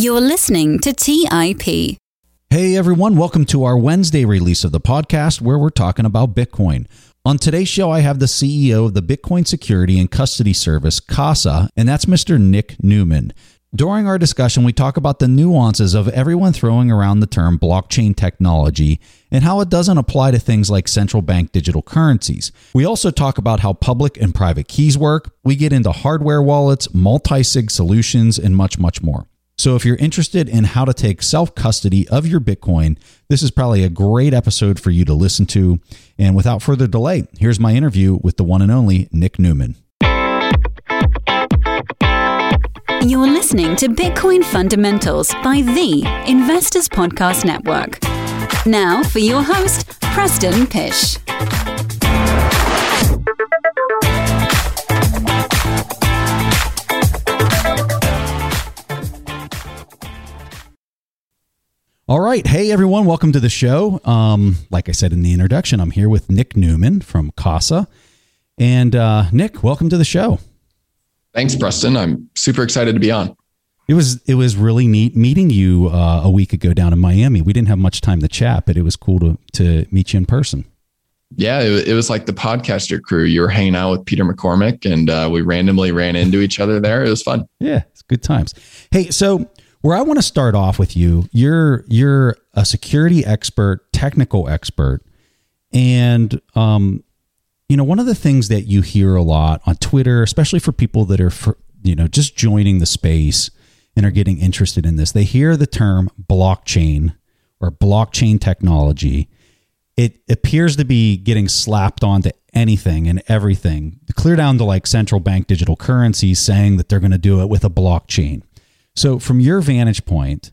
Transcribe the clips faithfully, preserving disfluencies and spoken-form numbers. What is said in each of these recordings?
You're listening to T I P. Hey everyone, welcome to our Wednesday release of the podcast where we're talking about Bitcoin. On today's show, I have the C E O of the Bitcoin Security and Custody Service, Casa, and that's Mister Nick Newman. During our discussion, we talk about the nuances of everyone throwing around the term blockchain technology and how it doesn't apply to things like central bank digital currencies. We also talk about how public and private keys work. We get into hardware wallets, multi-sig solutions, and much, much more. So if you're interested in how to take self-custody of your Bitcoin, this is probably a great episode for you to listen to. And without further delay, here's my interview with the one and only Nick Newman. You're listening to Bitcoin Fundamentals by the Investors Podcast Network. Now for your host, Preston Pysh. All right. Hey, everyone. Welcome to the show. Um, like I said in the introduction, I'm here with Nick Newman from Casa. And uh, Nick, welcome to the show. Thanks, Preston. I'm super excited to be on. It was it was really neat meeting you uh, a week ago down in Miami. We didn't have much time to chat, but it was cool to to meet you in person. Yeah, it, it was like the podcaster crew. You were hanging out with Peter McCormick, and uh, we randomly ran into each other there. It was fun. Yeah, it's good times. Hey, so where I want to start off with you, you're you're a security expert, technical expert, and um, you know, one of the things that you hear a lot on Twitter, especially for people that are, for, you know, just joining the space and are getting interested in this, they hear the term blockchain or blockchain technology. It appears to be getting slapped onto anything and everything, clear down to like central bank digital currencies saying that they're going to do it with a blockchain. So from your vantage point,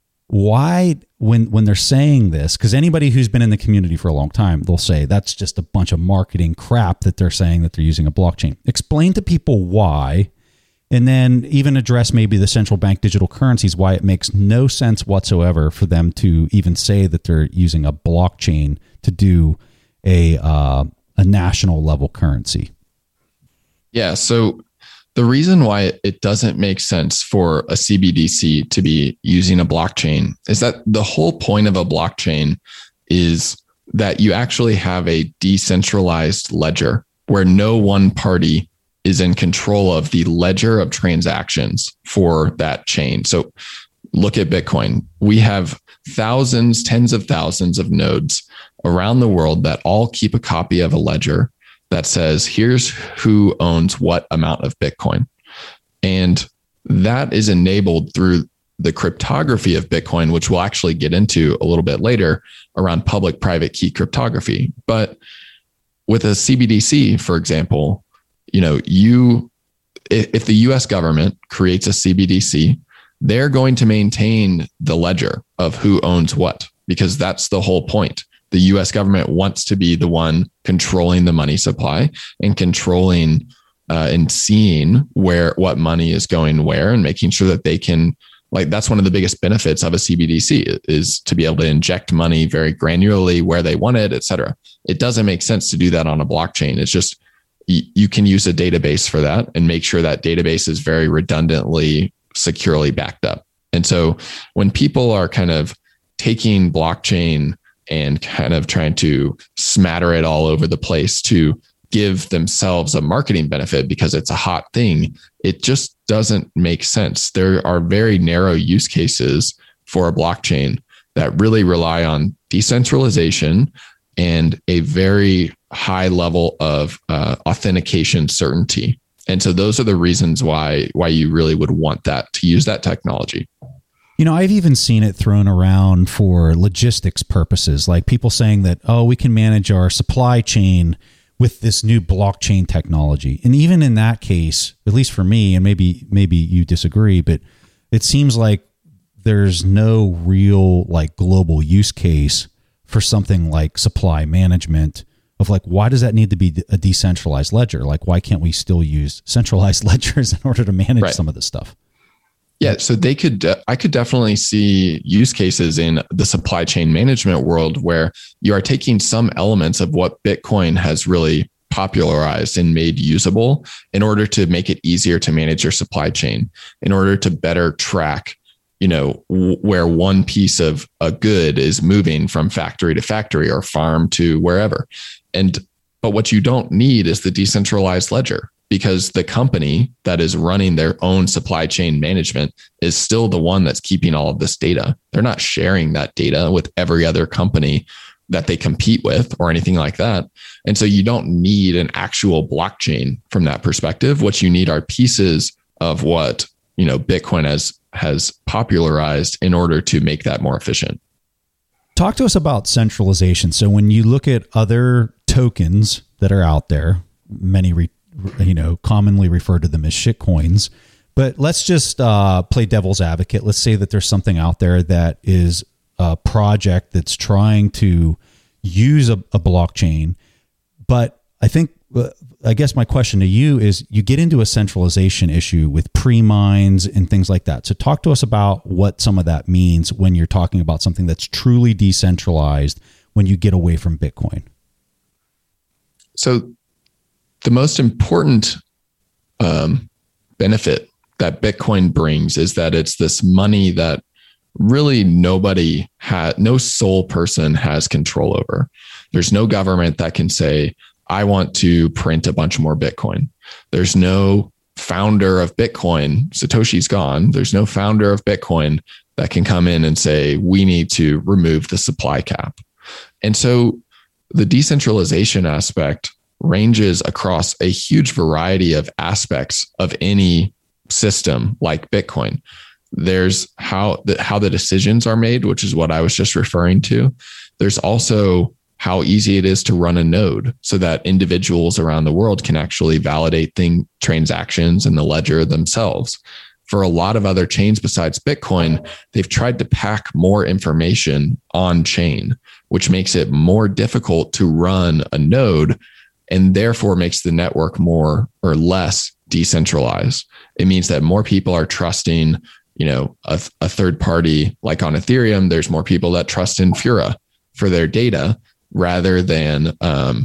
why, when when they're saying this, because anybody who's been in the community for a long time, they'll say that's just a bunch of marketing crap that they're saying that they're using a blockchain. Explain to people why, and then even address maybe the central bank digital currencies, why it makes no sense whatsoever for them to even say that they're using a blockchain to do a uh, a national level currency. Yeah, so the reason why it doesn't make sense for a C B D C to be using a blockchain is that the whole point of a blockchain is that you actually have a decentralized ledger where no one party is in control of the ledger of transactions for that chain. So look at Bitcoin. We have thousands, tens of thousands of nodes around the world that all keep a copy of a ledger that says, here's who owns what amount of Bitcoin. And that is enabled through the cryptography of Bitcoin, which we'll actually get into a little bit later around public-private key cryptography. But with a C B D C, for example, you know, you, if the U S government creates a C B D C, they're going to maintain the ledger of who owns what, because that's the whole point. The U S government wants to be the one controlling the money supply and controlling uh, and seeing where what money is going where and making sure that they can, like, that's one of the biggest benefits of a C B D C is to be able to inject money very granularly where they want it, et cetera. It doesn't make sense to do that on a blockchain. It's just, y- you can use a database for that and make sure that database is very redundantly, securely backed up. And so when people are kind of taking blockchain and kind of trying to smatter it all over the place to give themselves a marketing benefit because it's a hot thing, it just doesn't make sense. There are very narrow use cases for a blockchain that really rely on decentralization and a very high level of uh, authentication certainty. And so those are the reasons why why you really would want that, to use that technology. You know, I've even seen it thrown around for logistics purposes, like people saying that, oh, we can manage our supply chain with this new blockchain technology. And even in that case, at least for me, and maybe maybe you disagree, but it seems like there's no real like global use case for something like supply management of like, why does that need to be a decentralized ledger? Like, why can't we still use centralized ledgers in order to manage right. some of this stuff? Yeah, so they could, uh, I could definitely see use cases in the supply chain management world where you are taking some elements of what Bitcoin has really popularized and made usable in order to make it easier to manage your supply chain, in order to better track you know, w- where one piece of a good is moving from factory to factory or farm to wherever. And, but what you don't need is the decentralized ledger, because the company that is running their own supply chain management is still the one that's keeping all of this data. They're not sharing that data with every other company that they compete with or anything like that. And so you don't need an actual blockchain from that perspective. What you need are pieces of what, you know, Bitcoin has has popularized in order to make that more efficient. Talk to us about centralization. So when you look at other tokens that are out there, many, re, you know, commonly refer to them as shitcoins, but let's just uh, play devil's advocate. Let's say that there's something out there that is a project that's trying to use a, a blockchain. But I think, uh, I guess my question to you is, you get into a centralization issue with pre-mines and things like that. So talk to us about what some of that means when you're talking about something that's truly decentralized when you get away from Bitcoin. So the most important um, benefit that Bitcoin brings is that it's this money that really nobody had, no sole person has control over. There's no government that can say, I want to print a bunch more Bitcoin. There's no founder of Bitcoin. Satoshi's gone. There's no founder of Bitcoin that can come in and say, we need to remove the supply cap. And so the decentralization aspect ranges across a huge variety of aspects of any system like Bitcoin. There's how the, how the decisions are made, which is what I was just referring to. There's also how easy it is to run a node so that individuals around the world can actually validate thing, transactions in the ledger themselves. For a lot of other chains besides Bitcoin, they've tried to pack more information on chain, which makes it more difficult to run a node and therefore makes the network more or less decentralized. It means that more people are trusting, you know, a, a third party. Like on Ethereum, there's more people that trust Infura for their data rather than um,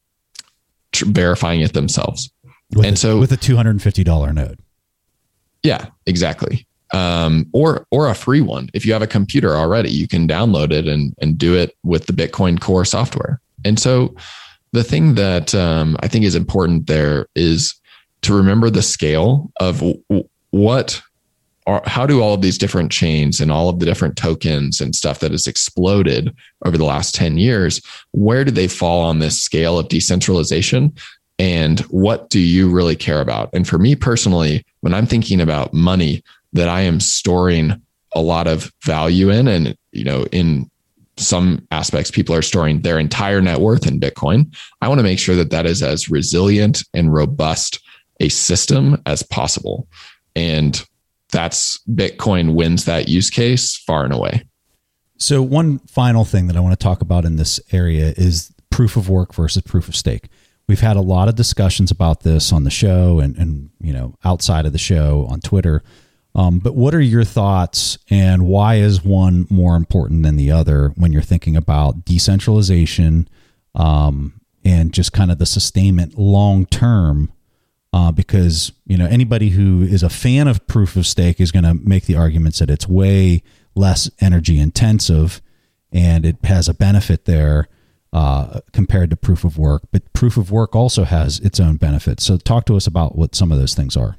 tr- verifying it themselves. With and a, so with a two hundred fifty dollars node. Yeah, exactly. Um, or or a free one. If you have a computer already, you can download it and, and do it with the Bitcoin Core software. And so the thing that um, I think is important there is to remember the scale of what are, how do all of these different chains and all of the different tokens and stuff that has exploded over the last ten years, where do they fall on this scale of decentralization? And what do you really care about? And for me personally, when I'm thinking about money that I am storing a lot of value in, and, you know, in some aspects, people are storing their entire net worth in Bitcoin. I want to make sure that that is as resilient and robust a system as possible. And that's Bitcoin wins that use case far and away. So one final thing that I want to talk about in this area is proof of work versus proof of stake. We've had a lot of discussions about this on the show and, and you know, outside of the show on Twitter. Um, but what are your thoughts, and why is one more important than the other when you're thinking about decentralization um, and just kind of the sustainment long term? Uh, because, you know, anybody who is a fan of proof of stake is going to make the arguments that it's way less energy intensive and it has a benefit there uh, compared to proof of work. But proof of work also has its own benefits. So talk to us about what some of those things are.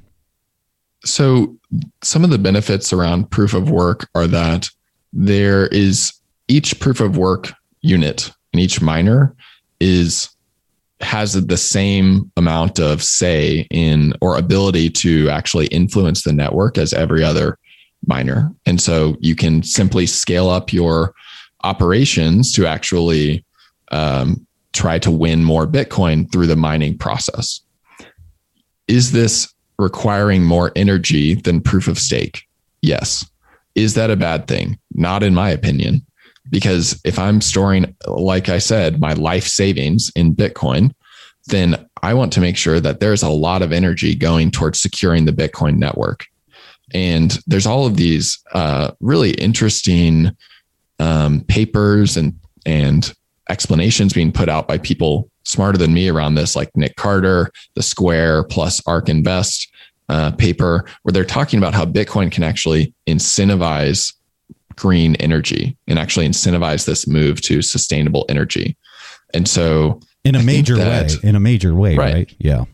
So some of the benefits around proof of work are that there is each proof of work unit and each miner is has the same amount of say in or ability to actually influence the network as every other miner. And so you can simply scale up your operations to actually um, try to win more Bitcoin through the mining process. Is this requiring more energy than proof of stake? Yes. Is that a bad thing? Not in my opinion, because if I'm storing, like I said, my life savings in Bitcoin, then I want to make sure that there's a lot of energy going towards securing the Bitcoin network. And there's all of these uh, really interesting um, papers and, and explanations being put out by people smarter than me around this, like Nick Carter, the Square plus ARK Invest. uh, paper where they're talking about how Bitcoin can actually incentivize green energy and actually incentivize this move to sustainable energy. And so in a I major that, way, in a major way, right? right? Yeah.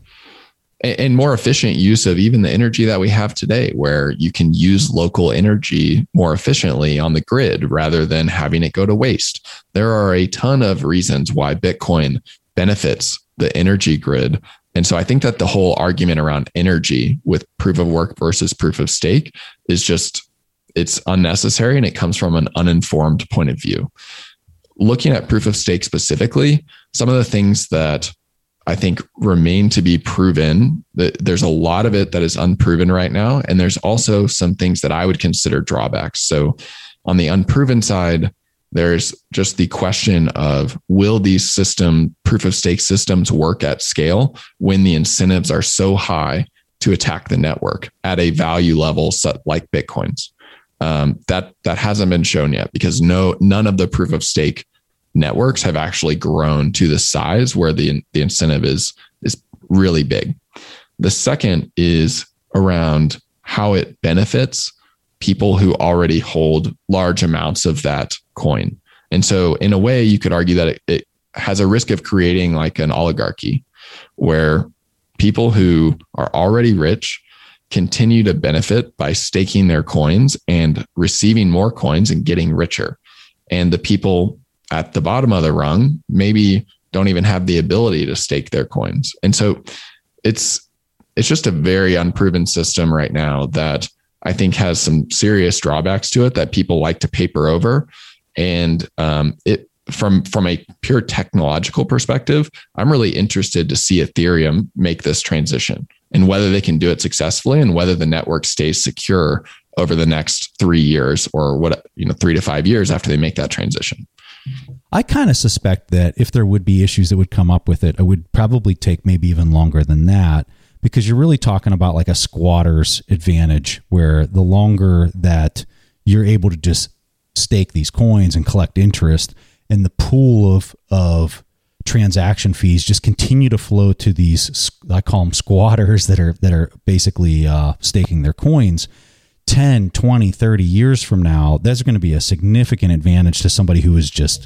And more efficient use of even the energy that we have today, where you can use local energy more efficiently on the grid rather than having it go to waste. There are a ton of reasons why Bitcoin benefits the energy grid. And so I think that the whole argument around energy with proof of work versus proof of stake is just, it's unnecessary, and it comes from an uninformed point of view. Looking at proof of stake specifically, some of the things that I think remain to be proven, that there's a lot of it that is unproven right now. And there's also some things that I would consider drawbacks. So on the unproven side, there's just the question of, will these system proof of stake systems work at scale when the incentives are so high to attack the network at a value level like Bitcoin's? Um, that, that hasn't been shown yet, because no, none of the proof of stake networks have actually grown to the size where the, the incentive is, is really big. The second is around how it benefits people who already hold large amounts of that coin. And so in a way, you could argue that it, it has a risk of creating like an oligarchy where people who are already rich continue to benefit by staking their coins and receiving more coins and getting richer. And the people at the bottom of the rung maybe don't even have the ability to stake their coins. And so it's it's just a very unproven system right now that I think has some serious drawbacks to it that people like to paper over. And um, it from from a pure technological perspective, I'm really interested to see Ethereum make this transition and whether they can do it successfully and whether the network stays secure over the next three years or what, you know, three to five years after they make that transition. I kind of suspect that if there would be issues that would come up with it, it would probably take maybe even longer than that, because you're really talking about like a squatter's advantage, where the longer that you're able to just stake these coins and collect interest, and the pool of of transaction fees just continue to flow to these, I call them squatters, that are that are basically uh, staking their coins. ten, twenty, thirty years from now, there's going to be a significant advantage to somebody who is just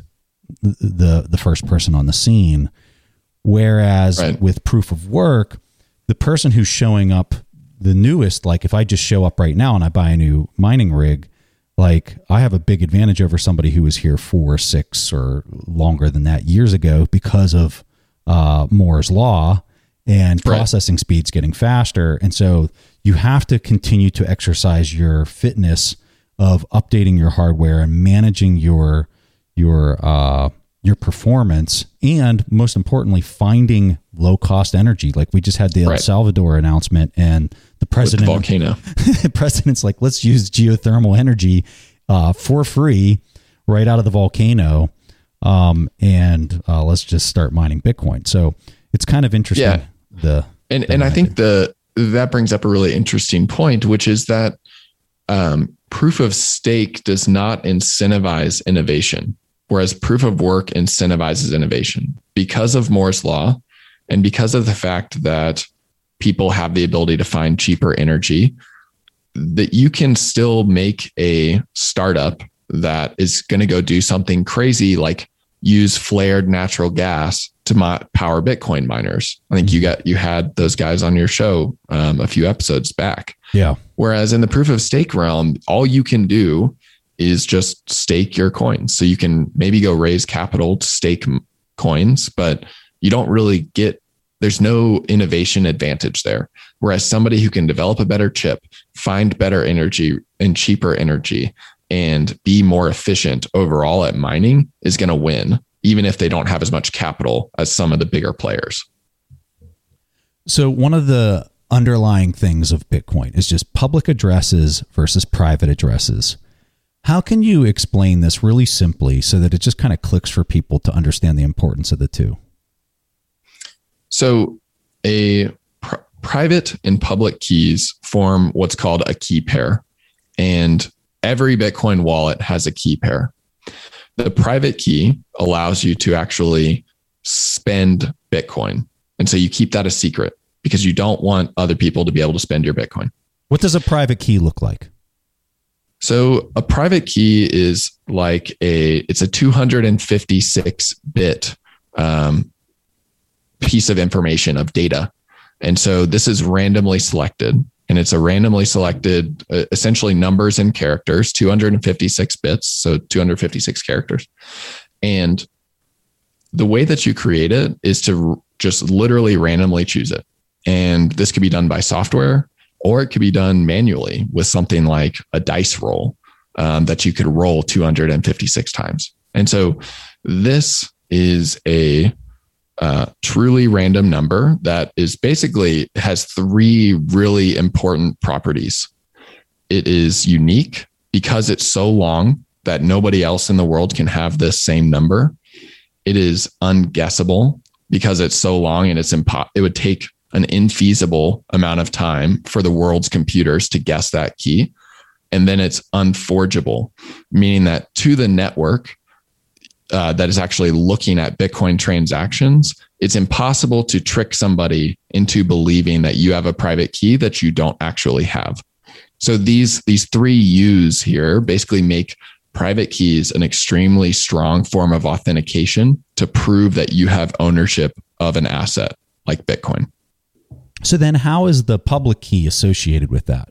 the the first person on the scene. Whereas right. with proof of work, the person who's showing up the newest, like if I just show up right now and I buy a new mining rig, like I have a big advantage over somebody who was here four, six, or longer than that years ago because of uh, Moore's Law and right. processing speeds getting faster. And so you have to continue to exercise your fitness of updating your hardware and managing your your uh, your performance, and most importantly, finding low cost energy. Like we just had the El right. Salvador announcement, and the president, With the volcano, the president's like, let's use geothermal energy uh, for free right out of the volcano, um, and uh, let's just start mining Bitcoin. So it's kind of interesting. Yeah. The and the and method. I think the that brings up a really interesting point, which is that um, proof of stake does not incentivize innovation, whereas proof of work incentivizes innovation because of Moore's Law and because of the fact that people have the ability to find cheaper energy, that you can still make a startup that is going to go do something crazy like use flared natural gas to mo- power Bitcoin miners. I think you got you had those guys on your show um, a few episodes back. Yeah. Whereas in the proof of stake realm, all you can do is just stake your coins. So you can maybe go raise capital to stake m- coins, but you don't really get, there's no innovation advantage there. Whereas somebody who can develop a better chip, find better energy and cheaper energy, and be more efficient overall at mining is going to win, even if they don't have as much capital as some of the bigger players. So one of the underlying things of Bitcoin is just public addresses versus private addresses. How can you explain this really simply so that it just kind of clicks for people to understand the importance of the two? So a pr- private and public keys form what's called a key pair, and every Bitcoin wallet has a key pair. The private key allows you to actually spend Bitcoin. And so you keep that a secret. because you don't want other people to be able to spend your Bitcoin. What does a private key look like? So a private key is like a, it's a two hundred fifty-six bit um, piece of information, of data. And so this is randomly selected, and it's a randomly selected, uh, essentially numbers and characters, two hundred fifty-six bits. So two hundred fifty-six characters. And the way that you create it is to r- just literally randomly choose it. And this could be done by software, or it could be done manually with something like a dice roll um, that you could roll two hundred fifty-six times. And so this is a uh, truly random number that is basically has three really important properties. It is unique because it's so long that nobody else in the world can have this same number. It is unguessable because it's so long and it's impo- it would take an infeasible amount of time for the world's computers to guess that key. And then it's unforgeable, meaning that to the network uh, that is actually looking at Bitcoin transactions, it's impossible to trick somebody into believing that you have a private key that you don't actually have. So these, these three U's here basically make private keys an extremely strong form of authentication to prove that you have ownership of an asset like Bitcoin. So then how is the public key associated with that?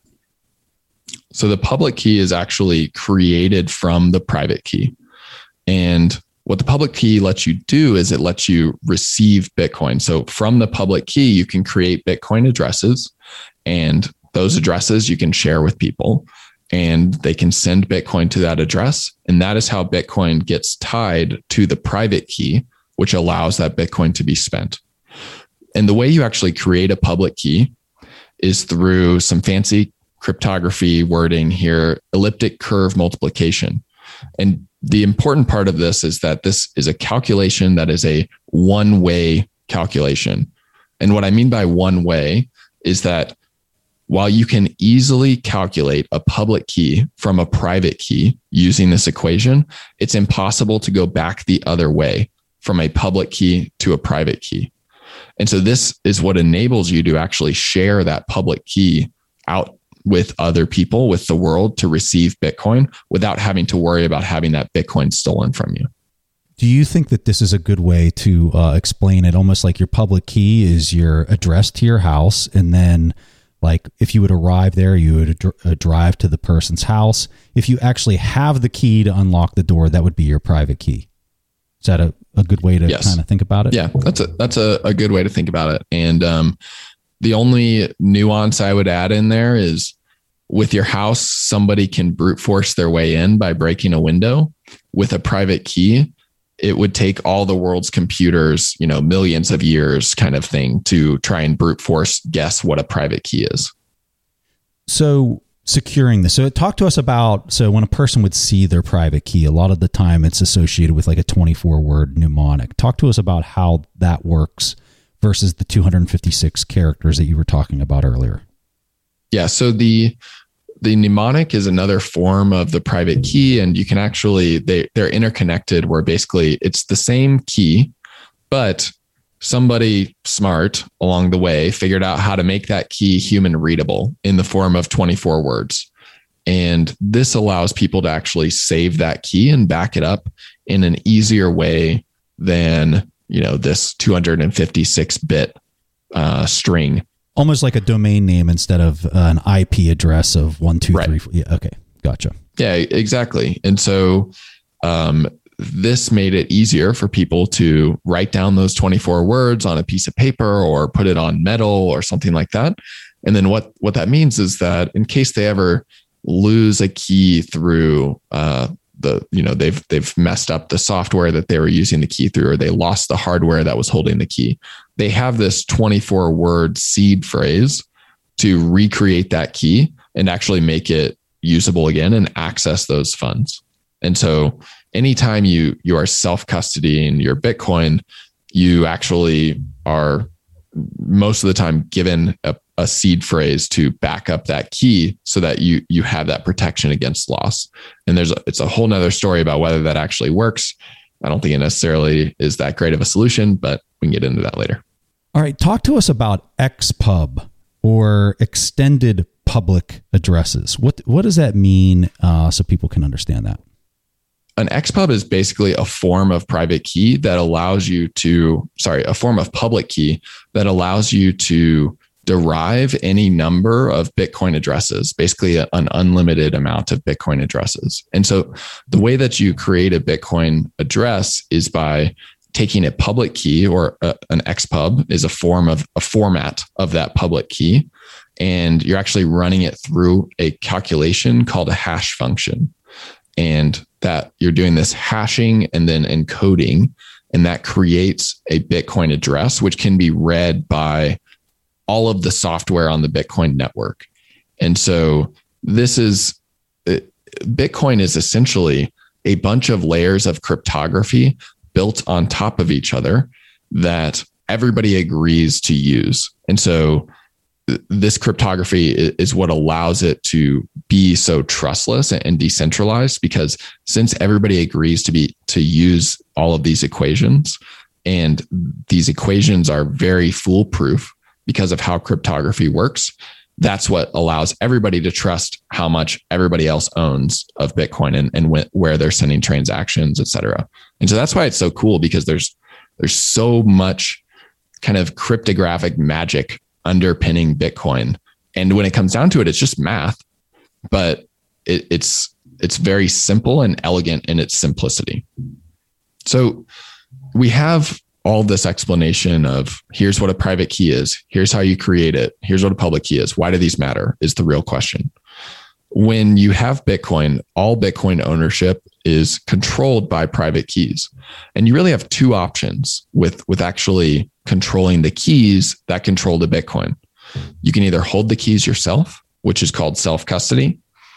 So the public key is actually created from the private key. And what the public key lets you do is it lets you receive Bitcoin. So from the public key, you can create Bitcoin addresses, and those addresses you can share with people, and they can send Bitcoin to that address. And that is how Bitcoin gets tied to the private key, which allows that Bitcoin to be spent. And the way you actually create a public key is through some fancy cryptography wording here, elliptic curve multiplication. And the important part of this is that this is a calculation that is a one-way calculation. And what I mean by one way is that while you can easily calculate a public key from a private key using this equation, it's impossible to go back the other way from a public key to a private key. And so this is what enables you to actually share that public key out with other people, with the world, to receive Bitcoin without having to worry about having that Bitcoin stolen from you. Do you think that this is a good way to uh, explain it? Almost like your public key is your address to your house. And then like if you would arrive there, you would ad- uh, drive to the person's house. If you actually have the key to unlock the door, that would be your private key. Is that a, a good way to yes. kind of think about it? Yeah, that's a, that's a, a good way to think about it. And um, the only nuance I would add in there is with your house, somebody can brute force their way in by breaking a window. With a private key, it would take all the world's computers, you know, millions of years kind of thing to try and brute force guess what a private key is. So securing this. So talk to us about, so when a person would see their private key, a lot of the time it's associated with like a twenty-four word mnemonic. Talk to us about how that works versus the two hundred fifty-six characters that you were talking about earlier. Yeah. So the, the mnemonic is another form of the private key, and you can actually, they, they're interconnected where basically it's the same key, but somebody smart along the way figured out how to make that key human readable in the form of twenty-four words. And this allows people to actually save that key and back it up in an easier way than, you know, this two hundred fifty-six bit uh, string. Almost like a domain name instead of uh, an I P address of one, two, right. three, four. Yeah. Okay. Gotcha. Yeah, exactly. And so um, this made it easier for people to write down those twenty-four words on a piece of paper or put it on metal or something like that. And then what, what that means is that in case they ever lose a key through uh, the, you know, they've, they've messed up the software that they were using the key through, or they lost the hardware that was holding the key, they have this twenty-four word seed phrase to recreate that key and actually make it usable again and access those funds. And so anytime you, you are self-custodying your Bitcoin, you actually are most of the time given a, a seed phrase to back up that key so that you, you have that protection against loss. And there's a, it's a whole nother story about whether that actually works. I don't think it necessarily is that great of a solution, but we can get into that later. All right. Talk to us about X pub or extended public addresses. What what does that mean uh, so people can understand that? An X pub is basically a form of private key that allows you to, sorry, a form of public key that allows you to derive any number of Bitcoin addresses, basically an unlimited amount of Bitcoin addresses. And so the way that you create a Bitcoin address is by taking a public key, or a, an X pub is a form of a format of that public key. And you're actually running it through a calculation called a hash function. And that you're doing this hashing and then encoding, and that creates a Bitcoin address, which can be read by all of the software on the Bitcoin network. And so this is, Bitcoin is essentially a bunch of layers of cryptography built on top of each other that everybody agrees to use. And so this cryptography is what allows it to be so trustless and decentralized, because since everybody agrees to be to use all of these equations, and these equations are very foolproof because of how cryptography works, that's what allows everybody to trust how much everybody else owns of Bitcoin and, and wh- where they're sending transactions, et cetera. And so that's why it's so cool, because there's there's so much kind of cryptographic magic underpinning Bitcoin. And when it comes down to it, it's just math, but it, it's it's very simple and elegant in its simplicity. So we have all this explanation of here's what a private key is, here's how you create it, here's what a public key is. Why do these matter is the real question. When you have Bitcoin, all Bitcoin ownership is controlled by private keys. And you really have two options with, with actually controlling the keys that control the Bitcoin. You can either hold the keys yourself, which is called self-custody,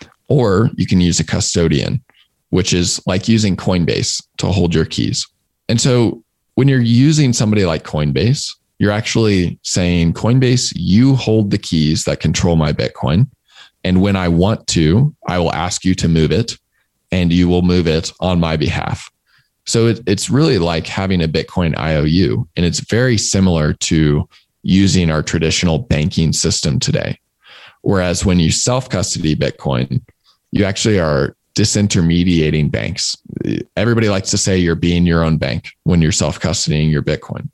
or you can use a custodian, which is like using Coinbase to hold your keys. And so when you're using somebody like Coinbase, you're actually saying, Coinbase, you hold the keys that control my Bitcoin. And when I want to, I will ask you to move it, and you will move it on my behalf. So it, it's really like having a Bitcoin I O U. And it's very similar to using our traditional banking system today. Whereas when you self-custody Bitcoin, you actually are disintermediating banks. Everybody likes to say you're being your own bank when you're self-custodying your Bitcoin.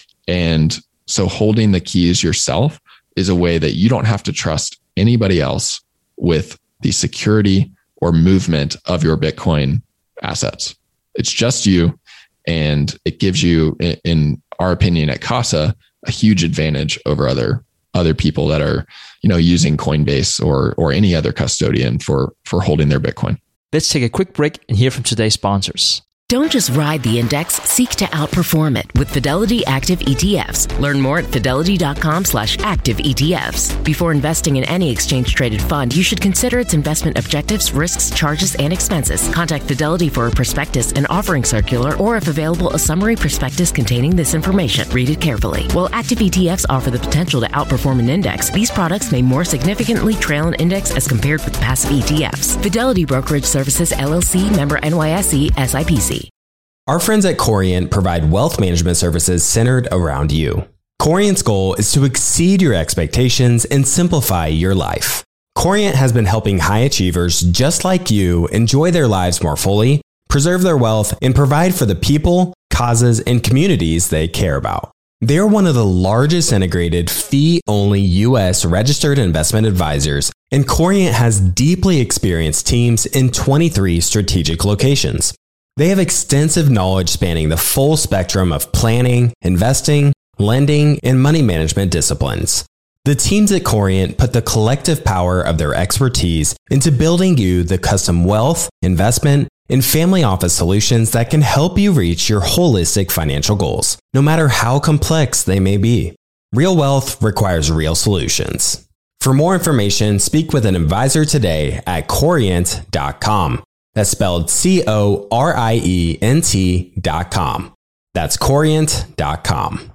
And so holding the keys yourself is a way that you don't have to trust anybody else with the security or movement of your Bitcoin assets. It's just you. And it gives you, in our opinion at Casa, a huge advantage over other other people that are, you know, using Coinbase or or any other custodian for for holding their Bitcoin. Let's take a quick break and hear from today's sponsors. Don't just ride the index, seek to outperform it with Fidelity Active E T Fs. Learn more at fidelity.com slash active ETFs. Before investing in any exchange-traded fund, you should consider its investment objectives, risks, charges, and expenses. Contact Fidelity for a prospectus, an offering circular, or if available, a summary prospectus containing this information. Read it carefully. While active E T Fs offer the potential to outperform an index, these products may more significantly trail an index as compared with passive E T Fs. Fidelity Brokerage Services, L L C, member N Y S E, S I P C. Our friends at Corient provide wealth management services centered around you. Corient's goal is to exceed your expectations and simplify your life. Corient has been helping high achievers just like you enjoy their lives more fully, preserve their wealth, and provide for the people, causes, and communities they care about. They are one of the largest integrated fee-only U S registered investment advisors, and Corient has deeply experienced teams in twenty-three strategic locations. They have extensive knowledge spanning the full spectrum of planning, investing, lending, and money management disciplines. The teams at Corient put the collective power of their expertise into building you the custom wealth, investment, and family office solutions that can help you reach your holistic financial goals, no matter how complex they may be. Real wealth requires real solutions. For more information, speak with an advisor today at corient dot com. That's spelled C O R I E N T dot com. That's corient dot com.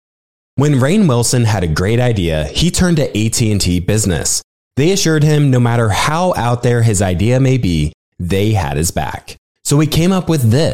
When Rainn Wilson had a great idea, he turned to A T and T Business. They assured him no matter how out there his idea may be, they had his back. So he came up with this,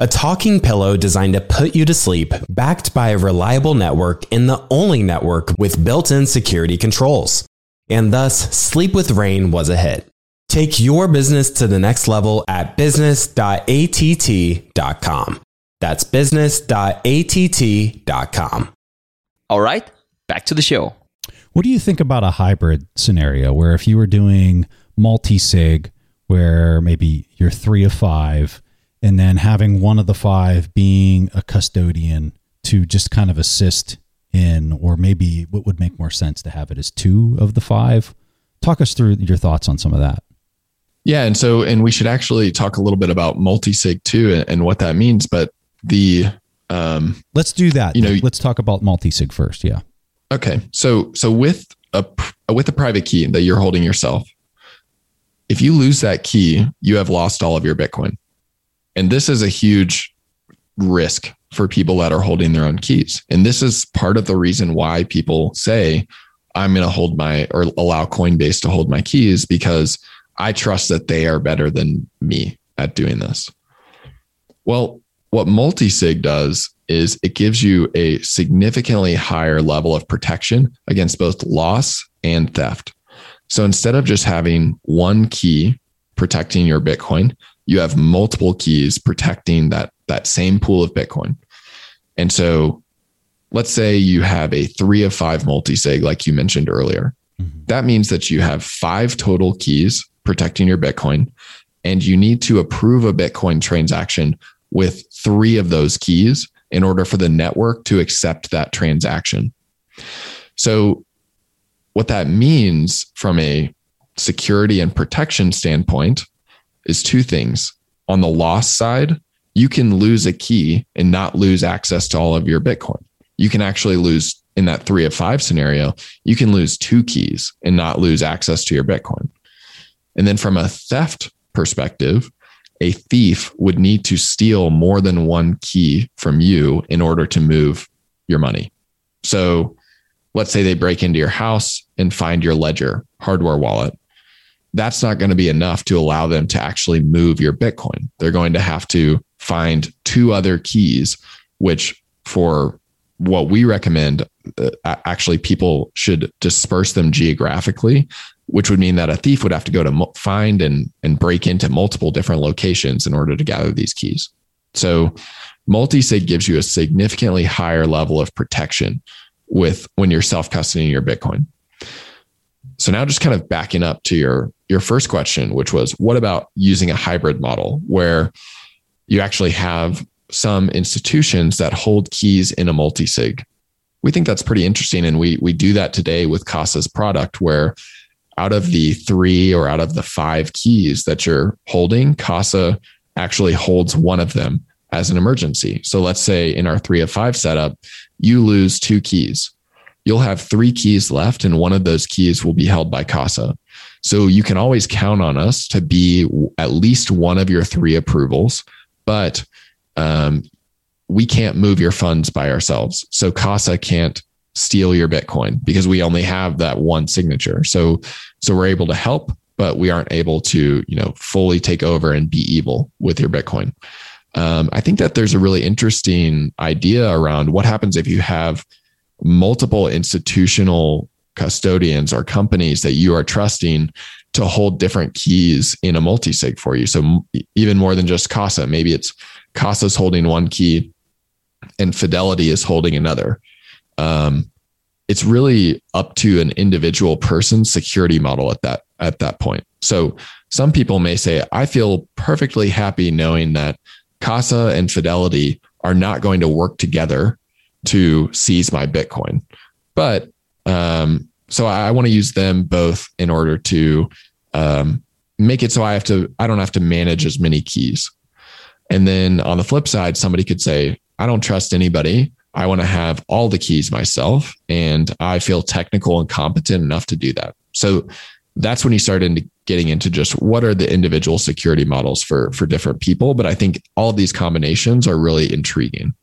A talking pillow designed to put you to sleep, backed by a reliable network and the only network with built-in security controls. And thus, Sleep with Rain was a hit. Take your business to the next level at business dot a t t dot com. That's business dot a t t dot com. All right, back to the show. What do you think about a hybrid scenario where if you were doing multi-sig, where maybe you're three of five, and then having one of the five being a custodian to just kind of assist in, or maybe what would make more sense to have it as two of the five? Talk us through your thoughts on some of that. Yeah. And so, and we should actually talk a little bit about multi-sig too, and, and what that means. But the, um, let's do that. You know, let's talk about multi-sig first. Yeah. Okay. So, so with a, with a private key that you're holding yourself, if you lose that key, you have lost all of your Bitcoin. And this is a huge risk for people that are holding their own keys. And this is part of the reason why people say, I'm going to hold my, or allow Coinbase to hold my keys, because I trust that they are better than me at doing this. Well, what multi-sig does is it gives you a significantly higher level of protection against both loss and theft. So instead of just having one key protecting your Bitcoin, you have multiple keys protecting that, that same pool of Bitcoin. And so let's say you have a three of five multi-sig, like you mentioned earlier. Mm-hmm. That means that you have five total keys protecting your Bitcoin, and you need to approve a Bitcoin transaction with three of those keys in order for the network to accept that transaction. So what that means from a security and protection standpoint is two things. On the loss side, you can lose a key and not lose access to all of your Bitcoin. You can actually lose, in that three of five scenario, you can lose two keys and not lose access to your Bitcoin. And then from a theft perspective, a thief would need to steal more than one key from you in order to move your money. So let's say they break into your house and find your Ledger hardware wallet. That's not going to be enough to allow them to actually move your Bitcoin. They're going to have to find two other keys, which for what we recommend, uh, actually people should disperse them geographically, which would mean that a thief would have to go to mo- find and, and break into multiple different locations in order to gather these keys. So multi-sig gives you a significantly higher level of protection with when you're self-custodying your Bitcoin. So now just kind of backing up to your, your first question, which was, what about using a hybrid model where you actually have some institutions that hold keys in a multi-sig? We think that's pretty interesting. And we, we do that today with Casa's product, where out of the three or out of the five keys that you're holding, Casa actually holds one of them as an emergency. So let's say in our three of five setup, you lose two keys. You'll have three keys left, and one of those keys will be held by Casa. So you can always count on us to be at least one of your three approvals, but um, we can't move your funds by ourselves. So Casa can't steal your Bitcoin because we only have that one signature. So, so we're able to help, but we aren't able to, you know, fully take over and be evil with your Bitcoin. Um, I think that there's a really interesting idea around what happens if you have multiple institutional custodians or companies that you are trusting to hold different keys in a multi-sig for you. So even more than just Casa, maybe it's Casa's holding one key and Fidelity is holding another. Um, it's really up to an individual person's security model at that, at that point. So some people may say, I feel perfectly happy knowing that Casa and Fidelity are not going to work together to seize my Bitcoin. But um, so I, I want to use them both in order to um, make it so I have to, I don't have to manage as many keys. And then on the flip side, somebody could say, I don't trust anybody. I want to have all the keys myself, and I feel technical and competent enough to do that. So that's when you start into getting into just what are the individual security models for, for different people. But I think all of these combinations are really intriguing.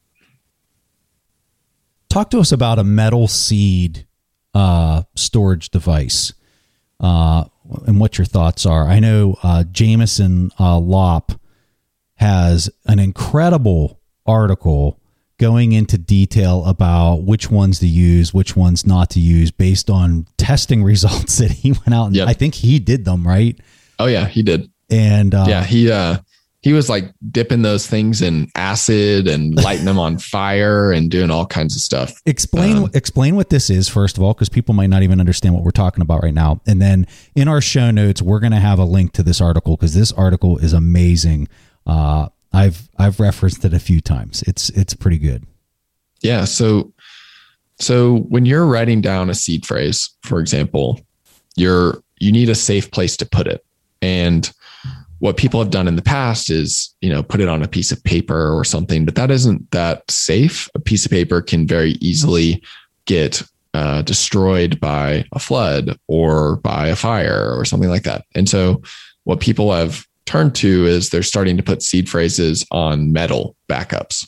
Talk to us about a metal seed uh, storage device uh, and what your thoughts are. I know uh, Jameson uh, Lopp has an incredible article going into detail about which ones to use, which ones not to use based on testing results that he went out and yep. I think he did them, right? Oh yeah, he did. And uh, yeah, he uh, he was like dipping those things in acid and lighting them on fire and doing all kinds of stuff. Explain um, explain what this is, first of all, because people might not even understand what we're talking about right now. And then in our show notes, we're going to have a link to this article because this article is amazing. Uh, I've I've referenced it a few times. It's it's pretty good. Yeah. So so when you're writing down a seed phrase, for example, you're you need a safe place to put it. And what people have done in the past is, you know, put it on a piece of paper or something, but that isn't that safe. A piece of paper can very easily get uh, destroyed by a flood or by a fire or something like that. And so what people have turned to is they're starting to put seed phrases on metal backups.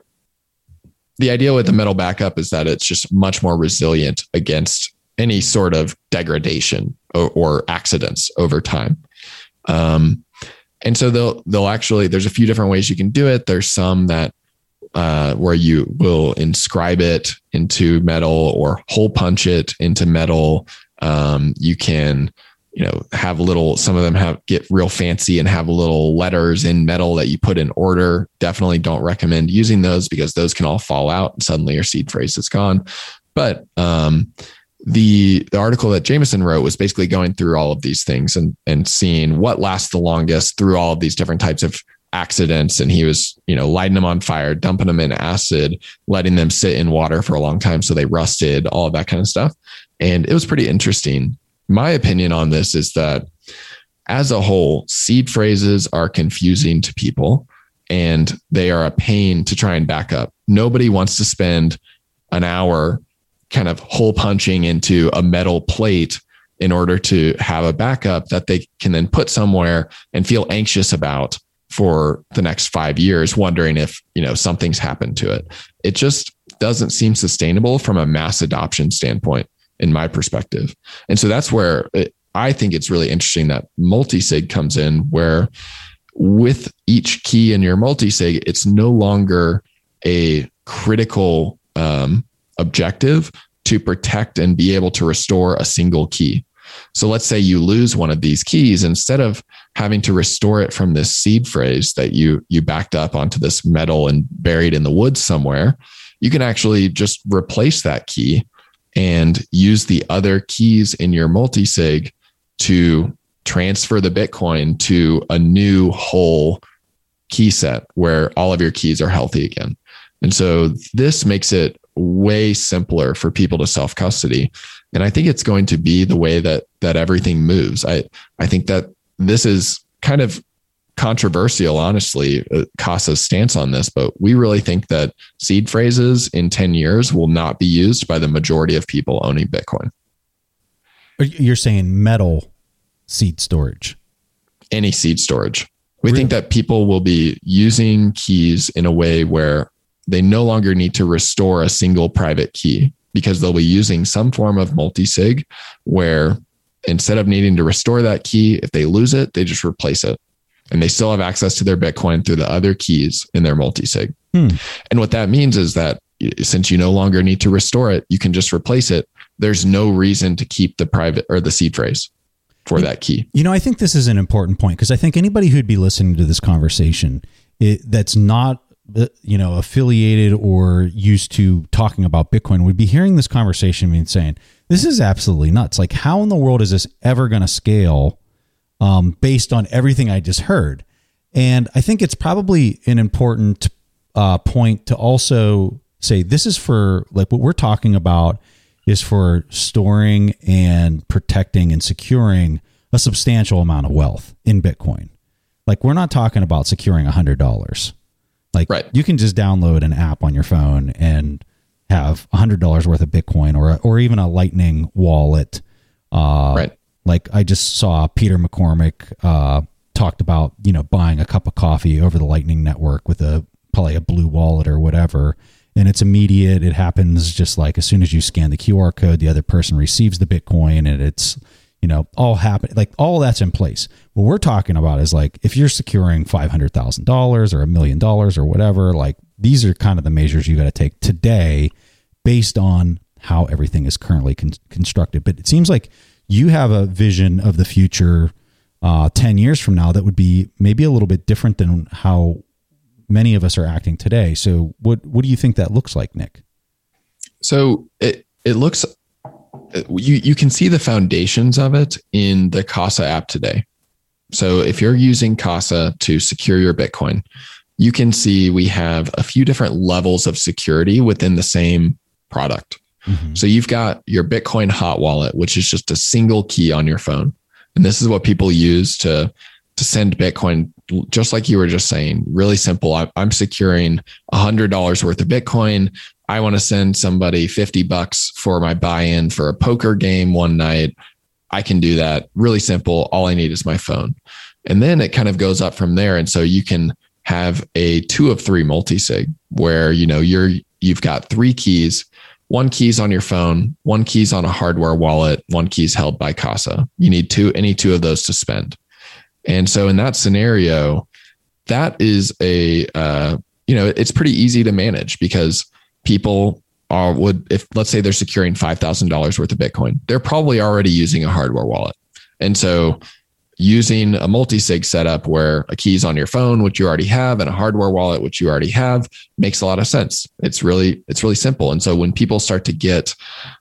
The idea with the metal backup is that it's just much more resilient against any sort of degradation or, or accidents over time. Um, and so they'll, they'll actually, there's a few different ways you can do it. There's some that, uh, where you will inscribe it into metal or hole punch it into metal. Um, you can, you know, have little, some of them have get real fancy and have little letters in metal that you put in order. Definitely don't recommend using those because those can all fall out and suddenly your seed phrase is gone. But, um, The, the article that Jameson wrote was basically going through all of these things and, and seeing what lasts the longest through all of these different types of accidents. And he was, you know, lighting them on fire, dumping them in acid, letting them sit in water for a long time so they rusted, all of that kind of stuff. And it was pretty interesting. My opinion on this is that as a whole, seed phrases are confusing to people and they are a pain to try and back up. Nobody wants to spend an hour kind of hole punching into a metal plate in order to have a backup that they can then put somewhere and feel anxious about for the next five years, wondering if, you know, something's happened to it. It just doesn't seem sustainable from a mass adoption standpoint, in my perspective. And so that's where it, I think it's really interesting that multi-sig comes in, where with each key in your multi-sig, it's no longer a critical um, objective to protect and be able to restore a single key. So let's say you lose one of these keys, instead of having to restore it from this seed phrase that you, you backed up onto this metal and buried in the woods somewhere, you can actually just replace that key and use the other keys in your multi-sig to transfer the Bitcoin to a new whole key set where all of your keys are healthy again. And so this makes it way simpler for people to self-custody. And I think it's going to be the way that that everything moves. I, I think that this is kind of controversial, honestly, Casa's stance on this, but we really think that seed phrases in ten years will not be used by the majority of people owning Bitcoin. You're saying metal seed storage? Any seed storage. We Really? think that people will be using keys in a way where they no longer need to restore a single private key, because they'll be using some form of multi-sig where instead of needing to restore that key, if they lose it, they just replace it. And they still have access to their Bitcoin through the other keys in their multi-sig. Hmm. And what that means is that since you no longer need to restore it, you can just replace it. There's no reason to keep the private or the seed phrase for you, that key. You know, I think this is an important point, because I think anybody who'd be listening to this conversation it, that's not, you know, affiliated or used to talking about Bitcoin would be hearing this conversation and saying, this is absolutely nuts. Like, how in the world is this ever going to scale um, based on everything I just heard? And I think it's probably an important uh, point to also say, this is for, like, what we're talking about is for storing and protecting and securing a substantial amount of wealth in Bitcoin. Like, we're not talking about securing a hundred dollars. Like, right. You can just download an app on your phone and have a hundred dollars worth of Bitcoin, or, or even a Lightning wallet. Uh, right. Like, I just saw Peter McCormick, uh, talked about, you know, buying a cup of coffee over the Lightning network with a, probably a Blue wallet or whatever. And it's immediate. It happens just like as soon as you scan the Q R code, the other person receives the Bitcoin, and it's, you know, all happen, like all that's in place. What we're talking about is like, if you're securing five hundred thousand dollars or a million dollars or whatever, like these are kind of the measures you got to take today based on how everything is currently con- constructed. But it seems like you have a vision of the future uh, ten years from now that would be maybe a little bit different than how many of us are acting today. So what, what do you think that looks like, Nick? So it, it looks, you, you can see the foundations of it in the Casa app today. So if you're using Casa to secure your Bitcoin, you can see we have a few different levels of security within the same product. Mm-hmm. So you've got your Bitcoin hot wallet, which is just a single key on your phone. And this is what people use to, to send Bitcoin, just like you were just saying, really simple. I'm, I'm securing a hundred dollars worth of Bitcoin. I want to send somebody fifty bucks for my buy-in for a poker game one night. I can do that. Really simple. All I need is my phone. And then it kind of goes up from there. And so you can have a two of three multi-sig where, you know, you're, you've got three keys. One key's on your phone, one key's on a hardware wallet, one key's held by Casa. You need two, any two of those to spend. And so in that scenario, that is a, uh, you know, it's pretty easy to manage because people are, would, if let's say they're securing five thousand dollars worth of Bitcoin, they're probably already using a hardware wallet. And so using a multi-sig setup where a key's on your phone, which you already have, and a hardware wallet, which you already have, makes a lot of sense. It's really, it's really simple. And so when people start to get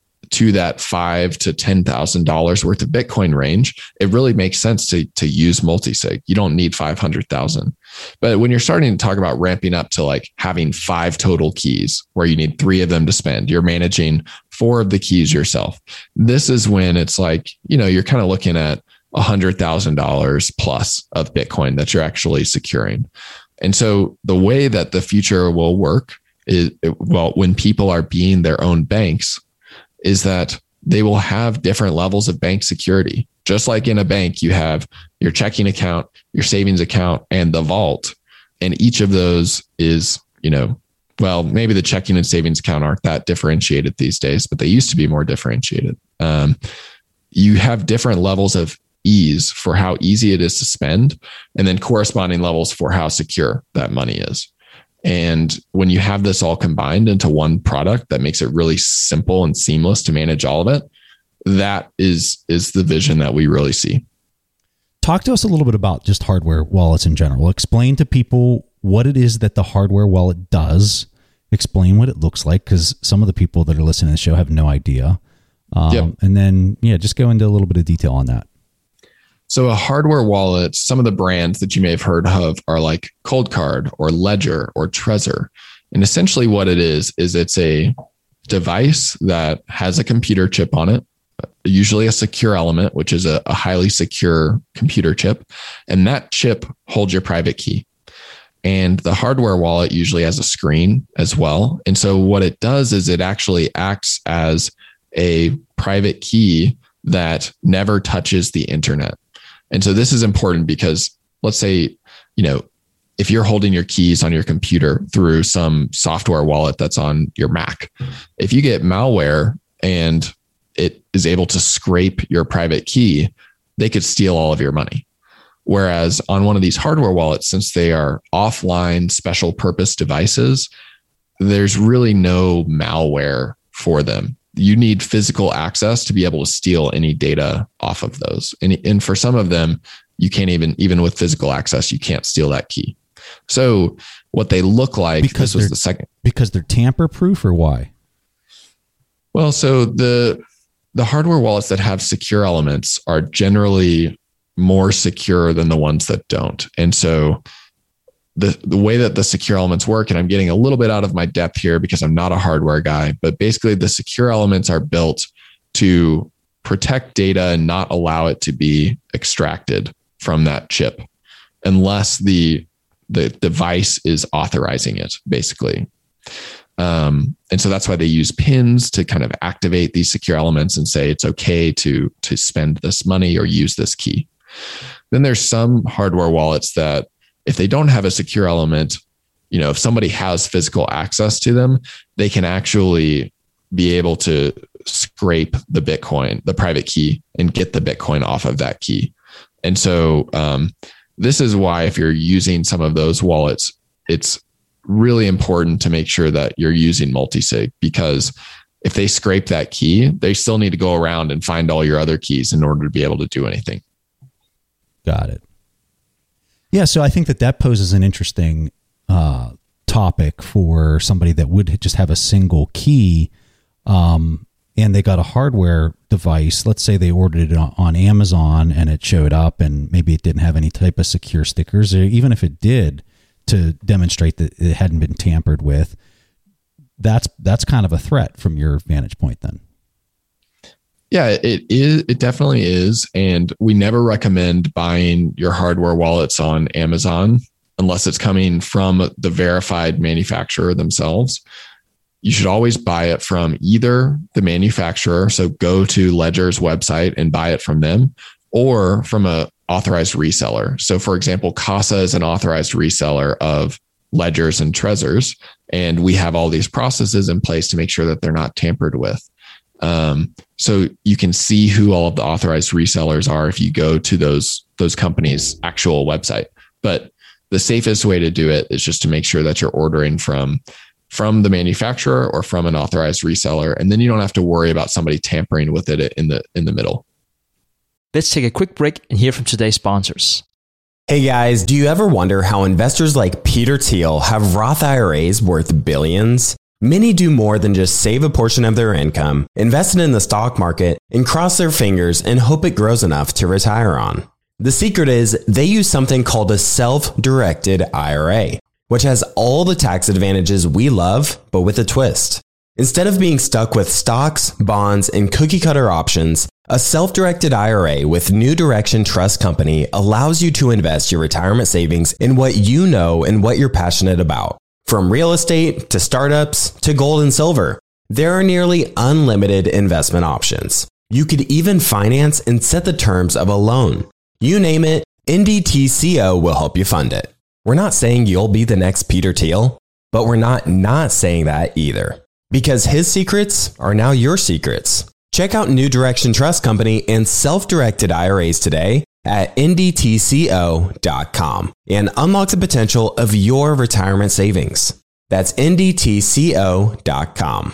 to that five to ten thousand dollars worth of Bitcoin range, it really makes sense to to use multi-sig. You don't need five hundred thousand. But when you're starting to talk about ramping up to like having five total keys, where you need three of them to spend, you're managing four of the keys yourself. This is when it's like, you know, you're kind of looking at a hundred thousand dollars plus of Bitcoin that you're actually securing. And so the way that the future will work is, well, when people are being their own banks, is that they will have different levels of bank security. Just like in a bank, you have your checking account, your savings account, and the vault. And each of those is, you know, well, maybe the checking and savings account aren't that differentiated these days, but they used to be more differentiated. Um, you have different levels of ease for how easy it is to spend, and then corresponding levels for how secure that money is. And when you have this all combined into one product that makes it really simple and seamless to manage all of it, that is, is the vision that we really see. Talk to us a little bit about just hardware wallets in general. Explain to people what it is that the hardware wallet does. Explain what it looks like, because some of the people that are listening to the show have no idea. Um, yep. And then, yeah, just go into a little bit of detail on that. So a hardware wallet, some of the brands that you may have heard of are like Coldcard or Ledger or Trezor. And essentially what it is, is it's a device that has a computer chip on it, usually a secure element, which is a, a highly secure computer chip. And that chip holds your private key. And the hardware wallet usually has a screen as well. And so what it does is it actually acts as a private key that never touches the internet. And so this is important because let's say, you know, if you're holding your keys on your computer through some software wallet that's on your Mac, if you get malware and it is able to scrape your private key, they could steal all of your money. Whereas on one of these hardware wallets, since they are offline special purpose devices, there's really no malware for them. You need physical access to be able to steal any data off of those. And, and for some of them, you can't even, even with physical access, you can't steal that key. So what they look like, because this was the second. Because they're tamper proof, or why? Well, so the, the hardware wallets that have secure elements are generally more secure than the ones that don't. And so The, the way that the secure elements work, and I'm getting a little bit out of my depth here because I'm not a hardware guy, but basically the secure elements are built to protect data and not allow it to be extracted from that chip unless the, the device is authorizing it, basically. Um, and so that's why they use pins to kind of activate these secure elements and say it's okay to, to spend this money or use this key. Then there's some hardware wallets that if they don't have a secure element, you know, if somebody has physical access to them, they can actually be able to scrape the Bitcoin, the private key, and get the Bitcoin off of that key. And so um, this is why if you're using some of those wallets, it's really important to make sure that you're using multisig, because if they scrape that key, they still need to go around and find all your other keys in order to be able to do anything. Got it. Yeah, so I think that that poses an interesting uh, topic for somebody that would just have a single key, um, and they got a hardware device. Let's say they ordered it on Amazon and it showed up, and maybe it didn't have any type of secure stickers, or even if it did, to demonstrate that it hadn't been tampered with. That's that's kind of a threat from your vantage point, then. Yeah, it is. It definitely is. And we never recommend buying your hardware wallets on Amazon unless it's coming from the verified manufacturer themselves. You should always buy it from either the manufacturer, so go to Ledger's website and buy it from them, or from a authorized reseller. So for example, Casa is an authorized reseller of Ledgers and Trezors, and we have all these processes in place to make sure that they're not tampered with. Um, so you can see who all of the authorized resellers are if you go to those, those companies' actual website. But the safest way to do it is just to make sure that you're ordering from, from the manufacturer or from an authorized reseller. And then you don't have to worry about somebody tampering with it in the, in the middle. Let's take a quick break and hear from today's sponsors. Hey guys, do you ever wonder how investors like Peter Thiel have Roth I R As worth billions? Many do more than just save a portion of their income, invest it in the stock market, and cross their fingers and hope it grows enough to retire on. The secret is they use something called a self-directed I R A, which has all the tax advantages we love, but with a twist. Instead of being stuck with stocks, bonds, and cookie-cutter options, a self-directed I R A with New Direction Trust Company allows you to invest your retirement savings in what you know and what you're passionate about. From real estate to startups to gold and silver, there are nearly unlimited investment options. You could even finance and set the terms of a loan. You name it, N D T C O will help you fund it. We're not saying you'll be the next Peter Thiel, but we're not not saying that either. Because his secrets are now your secrets. Check out New Direction Trust Company and self-directed I R As today at N D T C O dot com and unlock the potential of your retirement savings. That's N D T C O dot com.